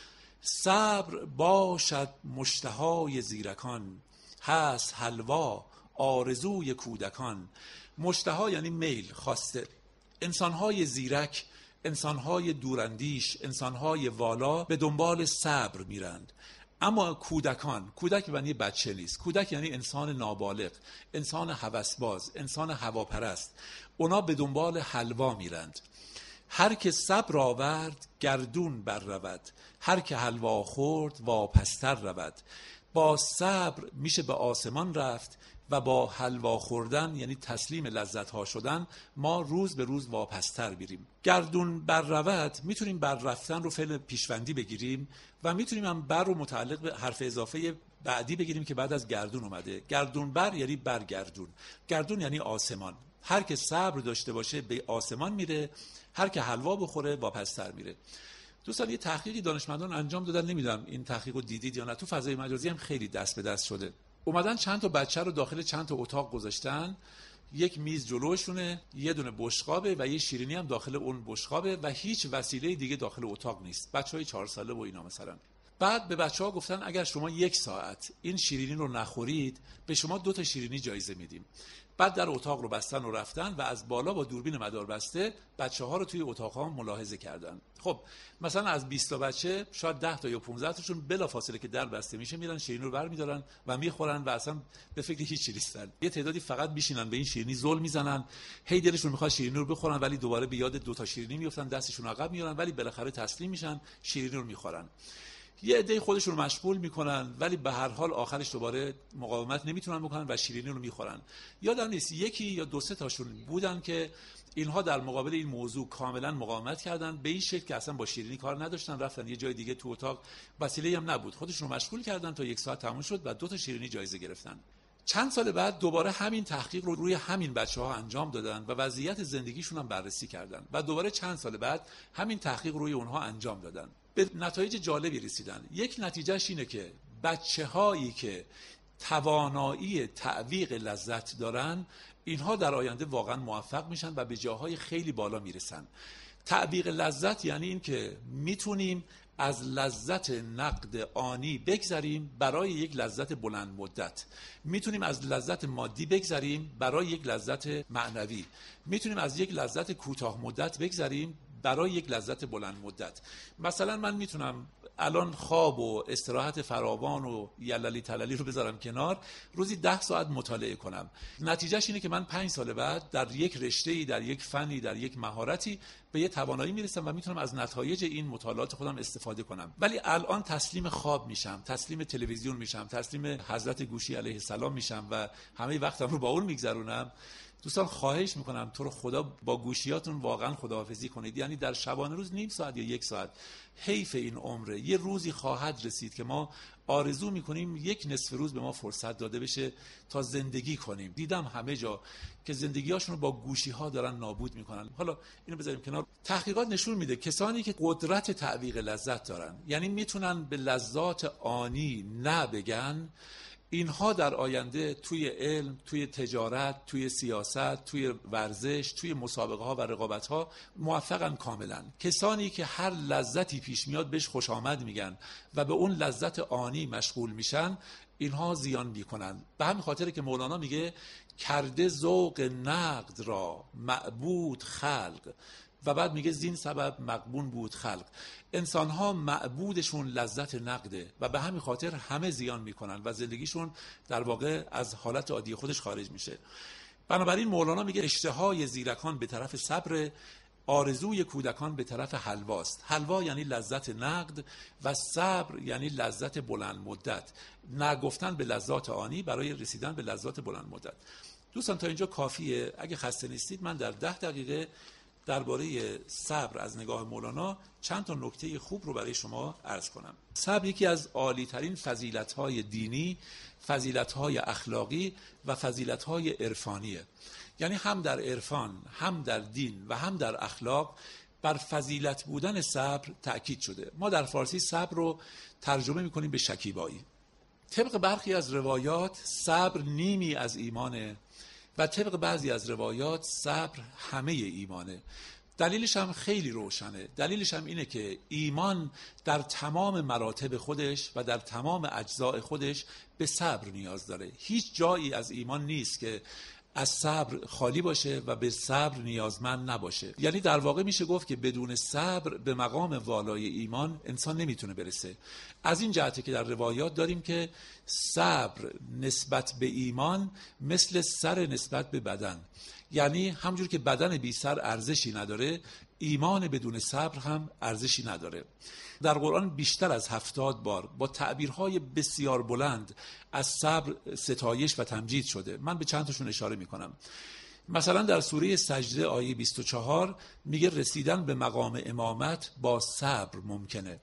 صبر باشد مشتهای زیرکان، هست حلوا آرزوی کودکان. مشتها یعنی میل، خواسته. انسانهای زیرک، انسانهای دوراندیش، انسانهای والا به دنبال صبر میرند. اما کودکان، کودک یعنی بچه نیست، کودک یعنی انسان نابالغ، انسان هوسباز، انسان هواپرست. اونا به دنبال حلوا میرند. هر که صبر آورد گردون بر رود، هر که حلوا خورد واپستر رود. با صبر میشه به آسمان رفت و با حلوا خوردن یعنی تسلیم لذت ها شدن ما روز به روز واپستر میریم. گردون بر رود میتونیم بر رفتن رو فعل پیشوندی بگیریم و میتونیم هم بر رو متعلق به حرف اضافه بعدی بگیریم که بعد از گردون اومده. گردون بر یعنی برگردون، گردون یعنی آسمان. هر که صبر داشته باشه به آسمان میره، هر که حلوا بخوره واپستر میره. دوستان یه تحقیقی دانشمندان انجام دادن، نمیدونم این تحقیق رو دیدید یا نه، تو فضای مجازی هم خیلی دست به دست شده. اومدن چند تا بچه رو داخل چند تا اتاق گذاشتن، یک میز جلوشونه، یه دونه بشقابه و یه شیرینی هم داخل اون بشقابه و هیچ وسیله دیگه داخل اتاق نیست. بچهای 4 ساله و اینا مثلا. بعد به بچه‌ها گفتن اگر شما 1 ساعت این شیرینی رو نخورید به شما 2 تا شیرینی جایزه میدیم. بعد در اتاق رو بستن و رفتن و از بالا با دوربین مدار بسته بچه‌ها رو توی اتاق‌ها ملاحظه کردن. خب مثلا از 20 تا بچه شاید 10 تا یا 15 تاشون بلافاصله که در بسته میشه میرن شیرینی رو برمی‌دارن و میخورن و اصلا به فکر هیچ چیزی نیستن. یه تعدادی فقط میشینن به این شیرینی زل میزنن، هی دلشون میخواد شیرینی رو بخورن ولی دوباره به یاد 2 تا شیرینی میافتن، دستشون عقب میارن ولی بالاخره تسلیم میشن، شیرینی رو میخورن. یه عده خودشون رو مشغول میکنن ولی به هر حال آخرش دوباره مقاومت نمیتونن بکنن و شیرینی رو میخورن. یادم نیست 1 یا 2 3 تاشون بودن که اینها در مقابل این موضوع کاملا مقاومت کردن، به این شکل که اصلا با شیرینی کار نداشتن، رفتن یه جای دیگه تو اتاق، وسیله‌ای هم نبود، خودشون رو مشغول کردن تا 1 ساعت تموم شد و 2 تا شیرینی جایزه گرفتن. چند سال بعد دوباره همین تحقیق رو روی همین بچه‌ها انجام دادن و وضعیت زندگیشون هم بررسی کردن و دوباره چند سال بعد همین تحقیق روی اونها انجام دادن. به نتایج جالبی رسیدن. یک نتیجهش اینه که بچه‌هایی که توانایی تعویق لذت دارن اینها در آینده واقعا موفق میشن و به جاهای خیلی بالا میرسن. تعویق لذت یعنی این که میتونیم از لذت نقد آنی بگذریم برای یک لذت بلند مدت، میتونیم از لذت مادی بگذریم برای یک لذت معنوی، میتونیم از یک لذت کوتاه مدت بگذریم برای یک لذت بلند مدت. مثلا من میتونم الان خواب و استراحت فراوان و یللی تللی رو بذارم کنار، روزی 10 ساعت مطالعه کنم. نتیجهش اینه که من 5 سال بعد در یک رشته‌ای، در یک فنی، در یک مهارتی به یه توانایی میرسم و میتونم از نتایج این مطالعات خودم استفاده کنم. ولی الان تسلیم خواب میشم، تسلیم تلویزیون میشم، تسلیم حضرت گوشی علیه السلام میشم و همه وقتم رو با اون میگذرونم. دوستان خواهش میکنم تو رو خدا با گوشیاتون واقعا خداحافظی کنید. یعنی در شبانه روز نیم ساعت یا 1 ساعت. حیف این عمره. یه روزی خواهد رسید که ما آرزو میکنیم 1 نصف روز به ما فرصت داده بشه تا زندگی کنیم. دیدم همه جا که زندگیاشون رو با گوشی ها دارن نابود میکنن. حالا اینو بذاریم کنار. تحقیقات نشون میده کسانی که قدرت تعویق لذت دارن، یعنی میتونن به لذات آنی نه بگن، اینها در آینده توی علم، توی تجارت، توی سیاست، توی ورزش، توی مسابقه ها و رقابت ها موفقن کاملا. کسانی که هر لذتی پیش میاد بهش خوش آمد میگن و به اون لذت آنی مشغول میشن، اینها زیان میکنن. به همین خاطره که مولانا میگه کرده ذوق نقد را معبود خلق، و بعد میگه زین سبب مغبون بود خلق. انسان ها معبودشون لذت نقده و به همین خاطر همه زیان میکنن و زندگیشون در واقع از حالت عادی خودش خارج میشه. بنابراین مولانا میگه اشتهای زیرکان به طرف صبر، آرزوی کودکان به طرف حلواست. حلوا یعنی لذت نقد و صبر یعنی لذت بلند مدت. نگفتن به لذات آنی برای رسیدن به لذات بلند مدت. دوستان تا اینجا کافیه. اگه خسته نیستید من در 10 دقیقه درباره صبر از نگاه مولانا چند تا نکته خوب رو برای شما عرض کنم. صبر یکی از عالی ترین فضیلت‌های دینی، فضیلت‌های اخلاقی و فضیلت‌های عرفانیه. یعنی هم در عرفان، هم در دین و هم در اخلاق بر فضیلت بودن صبر تأکید شده. ما در فارسی صبر رو ترجمه می‌کنیم به شکیبایی. طبق برخی از روایات صبر نیمی از ایمانه و طبق بعضی از روایات صبر همه ایمانه. دلیلش هم خیلی روشنه. دلیلش هم اینه که ایمان در تمام مراتب خودش و در تمام اجزاء خودش به صبر نیاز داره. هیچ جایی از ایمان نیست که از صبر خالی باشه و به صبر نیازمند نباشه. یعنی در واقع میشه گفت که بدون صبر به مقام والای ایمان انسان نمیتونه برسه. از این جهته که در روایات داریم که صبر نسبت به ایمان مثل سر نسبت به بدن. یعنی همجور که بدن بی سر ارزشی نداره، ایمان بدون صبر هم ارزشی نداره. در قرآن بیشتر از 70 بار با تعبیرهای بسیار بلند از صبر ستایش و تمجید شده. من به چند تاشون اشاره میکنم. مثلا در سوره سجده آیه 24 میگه رسیدن به مقام امامت با صبر ممکنه.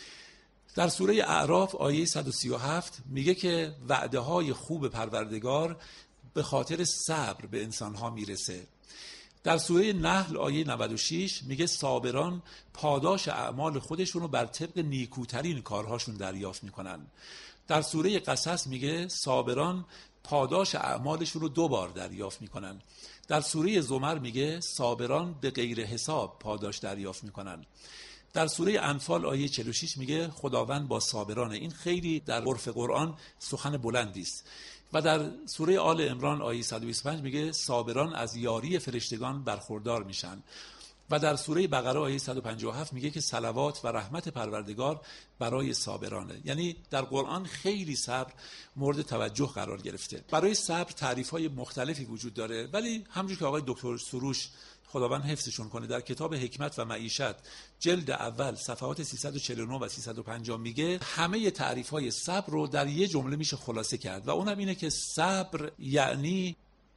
در سوره اعراف آیه 137 میگه که وعده های خوب پروردگار به خاطر صبر به انسانها میرسه. در سوره نحل آیه 96 میگه صابران پاداش اعمال خودشون رو بر طبق نیکوترین کارهاشون دریافت میکنن. در سوره قصص میگه صابران پاداش اعمالشون رو 2 بار دریافت میکنن. در سوره زمر میگه صابران به غیر حساب پاداش دریافت میکنن. در سوره انفال آیه 46 میگه خداوند با صابرانه. این خیلی در عرف قرآن سخن بلندی است. و در سوره آل عمران آیه 125 میگه صابران از یاری فرشتگان برخوردار میشن. و در سوره بقره آیه 157 میگه که صلوات و رحمت پروردگار برای صابرانه. یعنی در قرآن خیلی صبر مورد توجه قرار گرفته. برای صبر تعریف‌های مختلفی وجود داره، ولی همونجور که آقای دکتر سروش خداوند حفظشون کنه در کتاب حکمت و معیشت جلد اول صفحات 349 و 350 میگه همه تعریف‌های صبر رو در یه جمله میشه خلاصه کرد و اونم اینه که صبر یعنی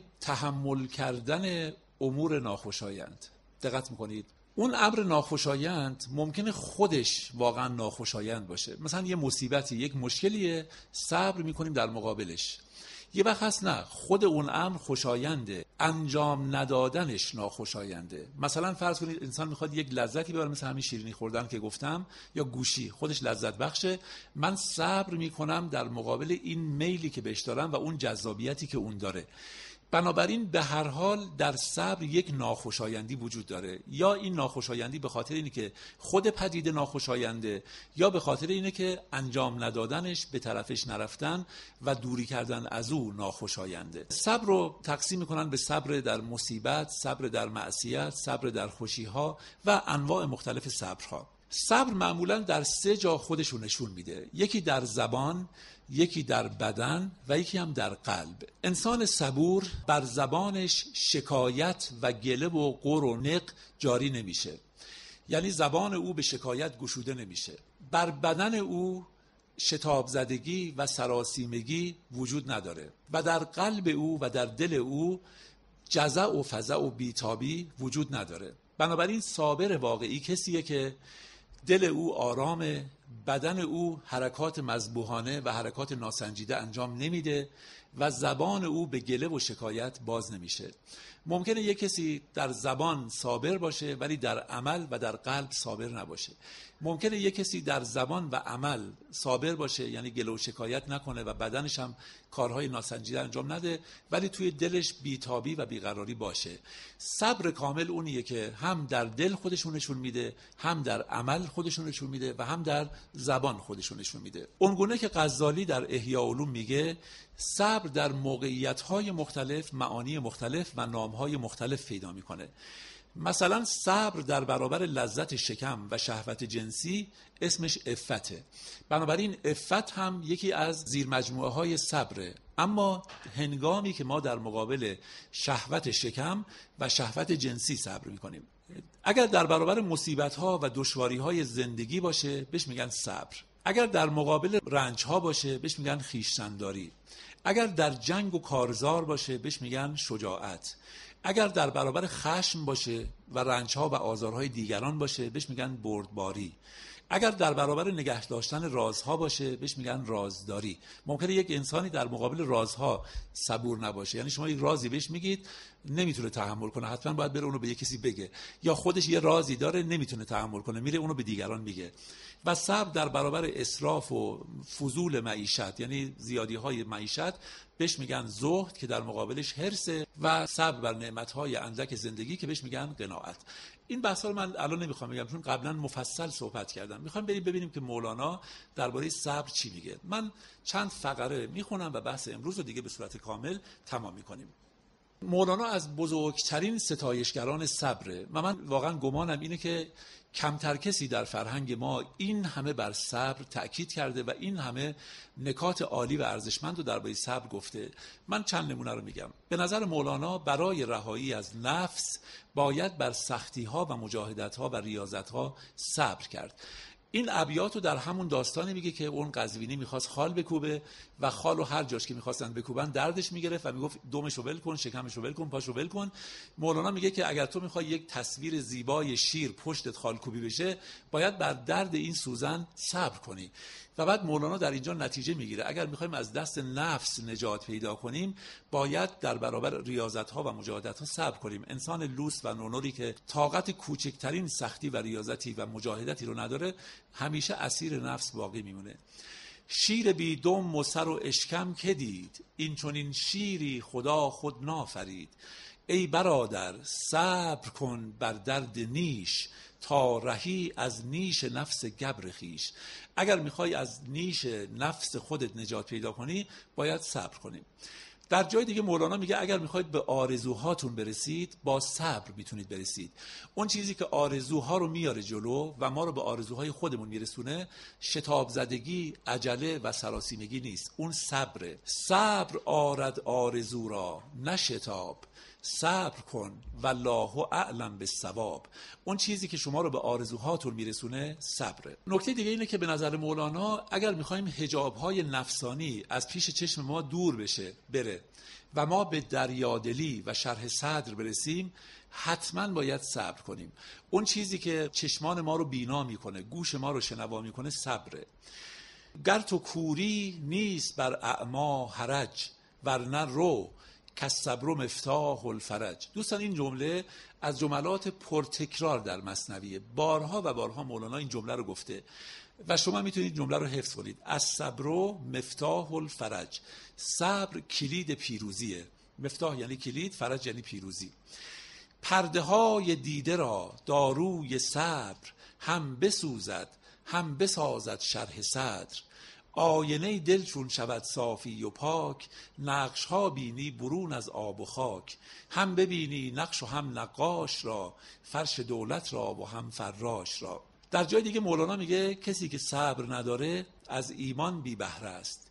تحمل کردن امور ناخوشایند. دقت میکنید اون امر ناخوشایند ممکنه خودش واقعا ناخوشایند باشه، مثلا یه مصیبتی، یک مشکلیه، صبر میکنیم در مقابلش. یه وقت هست نه، خود اون امر خوشاینده، انجام ندادنش ناخوشاینده. مثلا فرض کنید انسان میخواد یک لذتی ببره، مثل همین شیرینی خوردن که گفتم، یا گوشی خودش لذت بخشه، من صبر میکنم در مقابل این میلی که بهش دارم و اون جذابیتی که اون داره. بنابراین به هر حال در صبر یک ناخوشایندی وجود داره، یا این ناخوشایندی به خاطر اینه که خود پدیده ناخوشاینده، یا به خاطر اینه که انجام ندادنش، به طرفش نرفتن و دوری کردن از او ناخوشاینده. صبر رو تقسیم میکنن به صبر در مصیبت، صبر در معصیت، صبر در خوشیها و انواع مختلف صبرها. صبر معمولا در 3 جا خودشو نشون میده، یکی در زبان، یکی در بدن و یکی هم در قلب. انسان صبور بر زبانش شکایت و گله و غر و نق جاری نمیشه، یعنی زبان او به شکایت گشوده نمیشه. بر بدن او شتاب زدگی و سراسیمگی وجود نداره و در قلب او و در دل او جزع و فزع و بیتابی وجود نداره. بنابراین صابر واقعی کسیه که دل او آرامه، بدن او حرکات مذبوحانه و حرکات ناسنجیده انجام نمیده و زبان او به گله و شکایت باز نمیشه. ممکنه یک کسی در زبان صابر باشه ولی در عمل و در قلب صابر نباشه. ممکنه یک کسی در زبان و عمل صابر باشه، یعنی گله و شکایت نکنه و بدنش هم کارهای ناسنجیده انجام نده، ولی توی دلش بیتابی و بیقراری باشه. صبر کامل اونیه که هم در دل خودشون نشون میده، هم در عمل خودشون نشون میده و هم در زبان خودشون نشون میده. اونگونه که غزالی در احیاء علوم میگه صبر در موقعیت‌های مختلف معانی مختلف و نام‌های مختلف پیدا میکنه. مثلا صبر در برابر لذت شکم و شهوت جنسی اسمش عفته. بنابراین عفت هم یکی از زیر مجموعه های صبره. اما هنگامی که ما در مقابل شهوت شکم و شهوت جنسی صبر میکنیم، اگر در برابر مصیبت ها و دشواری های زندگی باشه بهش میگن صبر. اگر در مقابل رنج ها باشه بهش میگن خویشتن‌داری. اگر در جنگ و کارزار باشه بهش میگن شجاعت. اگر در برابر خشم باشه و رنج‌ها و آزارهای دیگران باشه بهش میگن بردباری. اگر در برابر نگه داشتن رازها باشه بهش میگن رازداری. ممکنه یک انسانی در مقابل رازها صبور نباشه، یعنی شما یک رازی بهش میگید نمیتونه تحمل کنه، حتما باید بره اونو به یک کسی بگه، یا خودش یه رازی داره نمیتونه تحمل کنه میره اونو به دیگران میگه. و صبر در برابر اسراف و فضول معیشت، یعنی زیادی های معیشت، بهش میگن زهد که در مقابلش حرصه، و صبر بر نعمت‌های اندک زندگی که بهش میگن قناعت. این بحثا رو من الان نمیخوام بگم چون قبلا مفصل صحبت کردم. میخوام بریم ببینیم که مولانا درباره صبر چی میگه. من چند فقره میخونم و بحث امروز رو دیگه به صورت کامل تمام میکنیم. مولانا از بزرگترین ستایشگران صبره و من واقعا گمانم اینه که کمتر کسی در فرهنگ ما این همه بر صبر تأکید کرده و این همه نکات عالی و ارزشمند رو درباره صبر گفته. من چند نمونه رو میگم. به نظر مولانا برای رهایی از نفس باید بر سختی‌ها و مجاهدت‌ها و ریاضت‌ها صبر کرد. این ابیات رو در همون داستانی میگه که اون قزوینی میخواست خال بکوبه و خالو هر جاش که میخواستن بکوبن دردش میگرفت و میگفت دمشو ول کن، شکمشو ول کن، پاشو ول کن. مولانا میگه که اگر تو میخوای یک تصویر زیبای شیر پشتت خالکوبی بشه باید بر درد این سوزن صبر کنی. و بعد مولانا در اینجا نتیجه میگیره اگر میخوایم از دست نفس نجات پیدا کنیم باید در برابر ریاضت‌ها و مجاهدت‌ها صبر کنیم. انسان لوس و نونوری که طاقت کوچکترین سختی و ریاضتی و مجاهدتی رو نداره همیشه اسیر نفس باقی میمونه. شیر بی دم و سر و اشکم که دید، این چون این شیری خدا خود نافرید. ای برادر صبر کن بر درد نیش، تا رهی از نیش نفس گبر خیش. اگر میخوای از نیش نفس خودت نجات پیدا کنی باید صبر کنی. در جای دیگه مولانا میگه اگر میخواید به آرزوهاتون برسید با صبر میتونید برسید. اون چیزی که آرزوها رو میاره جلو و ما رو به آرزوهای خودمون میرسونه شتاب زدگی، عجله و سراسیمگی نیست، اون صبره. صبر آرد آرزو را نه شتاب، صبر کن والله اعلم بالصواب. اون چیزی که شما رو به آرزوهاتون میرسونه صبره. نکته دیگه اینه که به نظر مولانا اگر میخوایم حجاب‌های نفسانی از پیش چشم ما دور بشه بره و ما به دریادلی و شرح صدر برسیم، حتما باید صبر کنیم. اون چیزی که چشمان ما رو بینا میکنه، گوش ما رو شنوا میکنه، صبره. گر تو کوری نیست بر اعما حرج، ورنه رو کالصبر مفتاح الفرج. دوستان این جمله از جملات پرتکرار در مثنویه. بارها و بارها مولانا این جمله رو گفته و شما میتونید جمله رو حفظ کنید. الصبر مفتاح الفرج. صبر کلید پیروزیه. مفتاح یعنی کلید، فرج یعنی پیروزی. پرده های دیده را داروی صبر، هم بسوزد هم بسازد شرح صدر. آینه دل چون شود صافی و پاک، نقش ها بینی برون از آب و خاک. هم ببینی نقش و هم نقاش را، فرش دولت را و هم فراش را. در جای دیگه مولانا میگه کسی که صبر نداره از ایمان بی بهره است.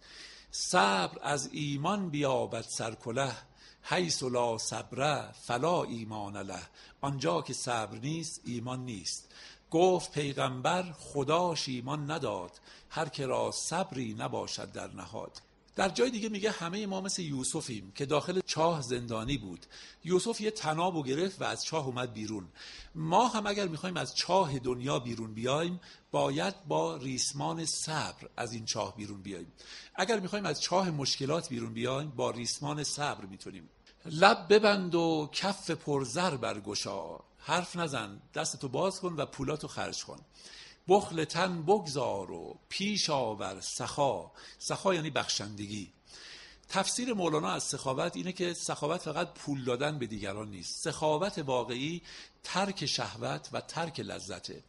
صبر از ایمان بیابد سرکله، حیث لا صبر فلا ایمان له. آنجا که صبر نیست ایمان نیست. گفت پیغمبر خداش ایمان نداد، هر که را صبری نباشد در نهاد. در جای دیگه میگه همه ما مثل یوسفیم که داخل چاه زندانی بود. یوسف یه طنابو گرفت و از چاه اومد بیرون. ما هم اگر میخوایم از چاه دنیا بیرون بیایم باید با ریسمان صبر از این چاه بیرون بیایم. اگر میخوایم از چاه مشکلات بیرون بیایم با ریسمان صبر میتونیم. لب ببند و کف پرزر برگشا، حرف نزن، دستتو باز کن و پولاتو خرج کن. بخل تن بگذار و پیش آور سخا. سخا یعنی بخشندگی. تفسیر مولانا از سخاوت اینه که سخاوت فقط پول دادن به دیگران نیست. سخاوت واقعی ترک شهوت و ترک لذته.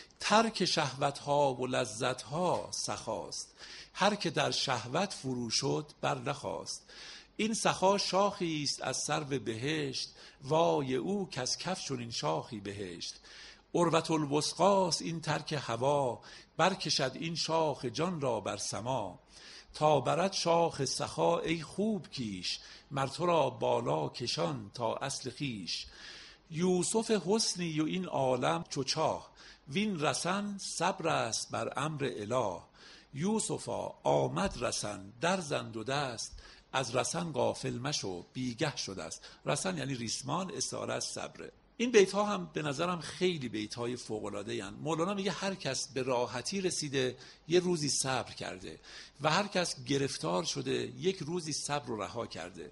ترک شهوت ها و لذت ها سخاست، هر که در شهوت فرو شد بر نخواست. این سخا شاخی است از سرو بهشت، وای او کز کف چنین شاخی بهشت. عروة الوثقی این ترک هوا، برکشد این شاخ جان را بر سما. تا برد شاخ سخا ای خوب کیش، مر تو را بالا کشان تا اصل خویش. یوسف حسنی و این عالم چو چاه، وین رسن صبر است بر امر اله. یوسفا آمد رسن در زند و دست، از رسن غافل مشو بیگه شده است. رسن یعنی ریسمان، استعاره از صبره. این بیت ها هم به نظرم خیلی بیت های فوق العاده اند. مولانا میگه هر کس به راحتی رسیده یه روزی صبر کرده و هر کس گرفتار شده یک روزی صبر رو رها کرده.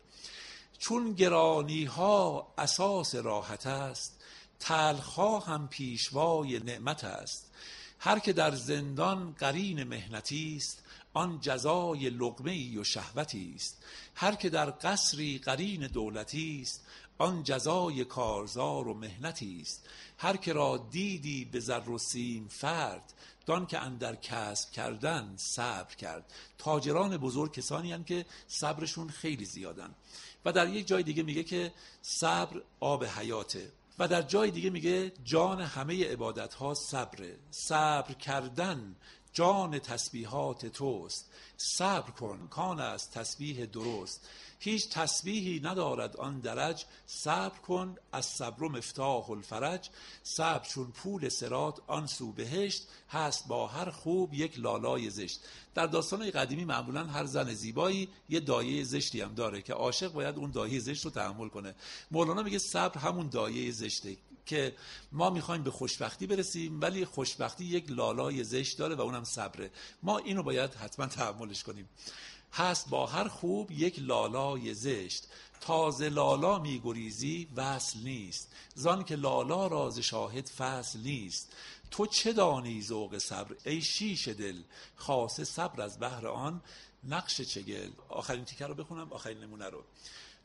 چون گرانی ها اساس راحت است، تلخ ها هم پیشوای نعمت است. هر که در زندان قرین مهنتی است، آن جزای لقمه‌ای و شهوتی است. هر که در قصری قرین دولتی است، آن جزای کارزار و مهنتی است. هر که را دیدی به زر و سیم فرد، دان که اندر کسب کردن صبر کرد. تاجران بزرگ کسانی هستند که صبرشون خیلی زیادن. و در یک جای دیگه میگه که صبر آب حیاته. و در جای دیگه میگه جان همه عبادت ها صبره. صبر کردن جان تسبیحات توست، صبر کن کان از تسبیح درست. هیچ تسبیحی ندارد آن درج، صبر کن از صبر مفتاح الفرج. صبر چون پول صراط آن سو بهشت، هست با هر خوب یک لالای زشت. در داستان قدیمی معمولا هر زن زیبایی یه دایه زشتی هم داره که عاشق باید اون دایه زشت رو تحمل کنه. مولانا میگه صبر همون دایه زشته که ما میخوایم به خوشبختی برسیم ولی خوشبختی یک لالای زشت داره و اونم صبره. ما اینو باید حتما تحملش کنیم. هست با هر خوب یک لالای زشت، تازه لالا میگریزی وصل نیست. زان که لالا راز شاهد فصل نیست. تو چه دانی ذوق صبر ای شیش دل، خاصه صبر از بهر آن نقش چگل. آخرین تیکه رو بخونم، آخرین نمونه رو.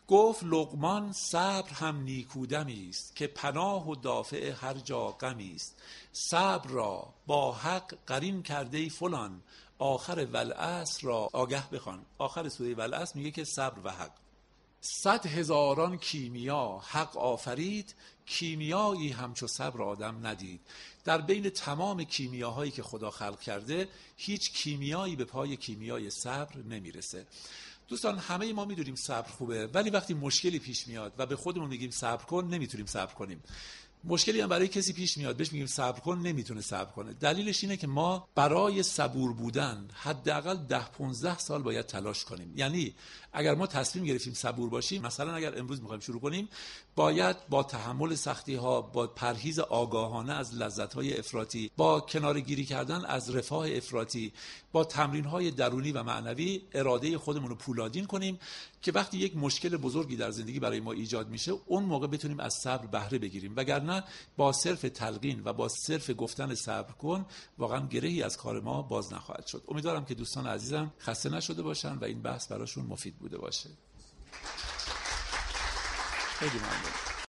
گفت لقمان صبر هم نیکودمی است، که پناه و دافع هر جا غمی است. صبر را با حق قرین کرده فلان، آخر والعصر را آگه بخوان. آخر سوره والعصر میگه که صبر و حق. 100,000 کیمیا حق آفرید، کیمیایی همچو صبر آدم ندید. در بین تمام کیمیاهایی که خدا خلق کرده هیچ کیمیایی به پای کیمیای صبر نمیرسه. دوستان همه ما میدونیم صبر خوبه، ولی وقتی مشکلی پیش میاد و به خودمون میگیم صبر کن، نمیتونیم صبر کنیم. مشکلی هم برای کسی پیش میاد بهش میگیم صبر کن، نمیتونه صبر کنه. دلیلش اینه که ما برای صبور بودن حداقل 10-15 سال باید تلاش کنیم. یعنی اگر ما تصمیم گرفتیم صبور باشیم، مثلا اگر امروز میخوایم شروع کنیم، باید با تحمل سختی ها، با پرهیز آگاهانه از لذت های افراطی، با کناره‌گیری کردن از رفاه افراطی، با تمرین های درونی و معنوی اراده خودمون رو پولادین کنیم که وقتی یک مشکل بزرگی در زندگی برای ما ایجاد میشه، اون موقع بتونیم از صبر بهره بگیریم. وگرنه با صرف تلقین و با صرف گفتن صبر کن، واقعا گرهی از کار ما باز نخواهد شد. امیدوارم که دوستان عزیزم خسته نشده باشن و این بحث براشون مفید بوده باشه. خیلی ممنون.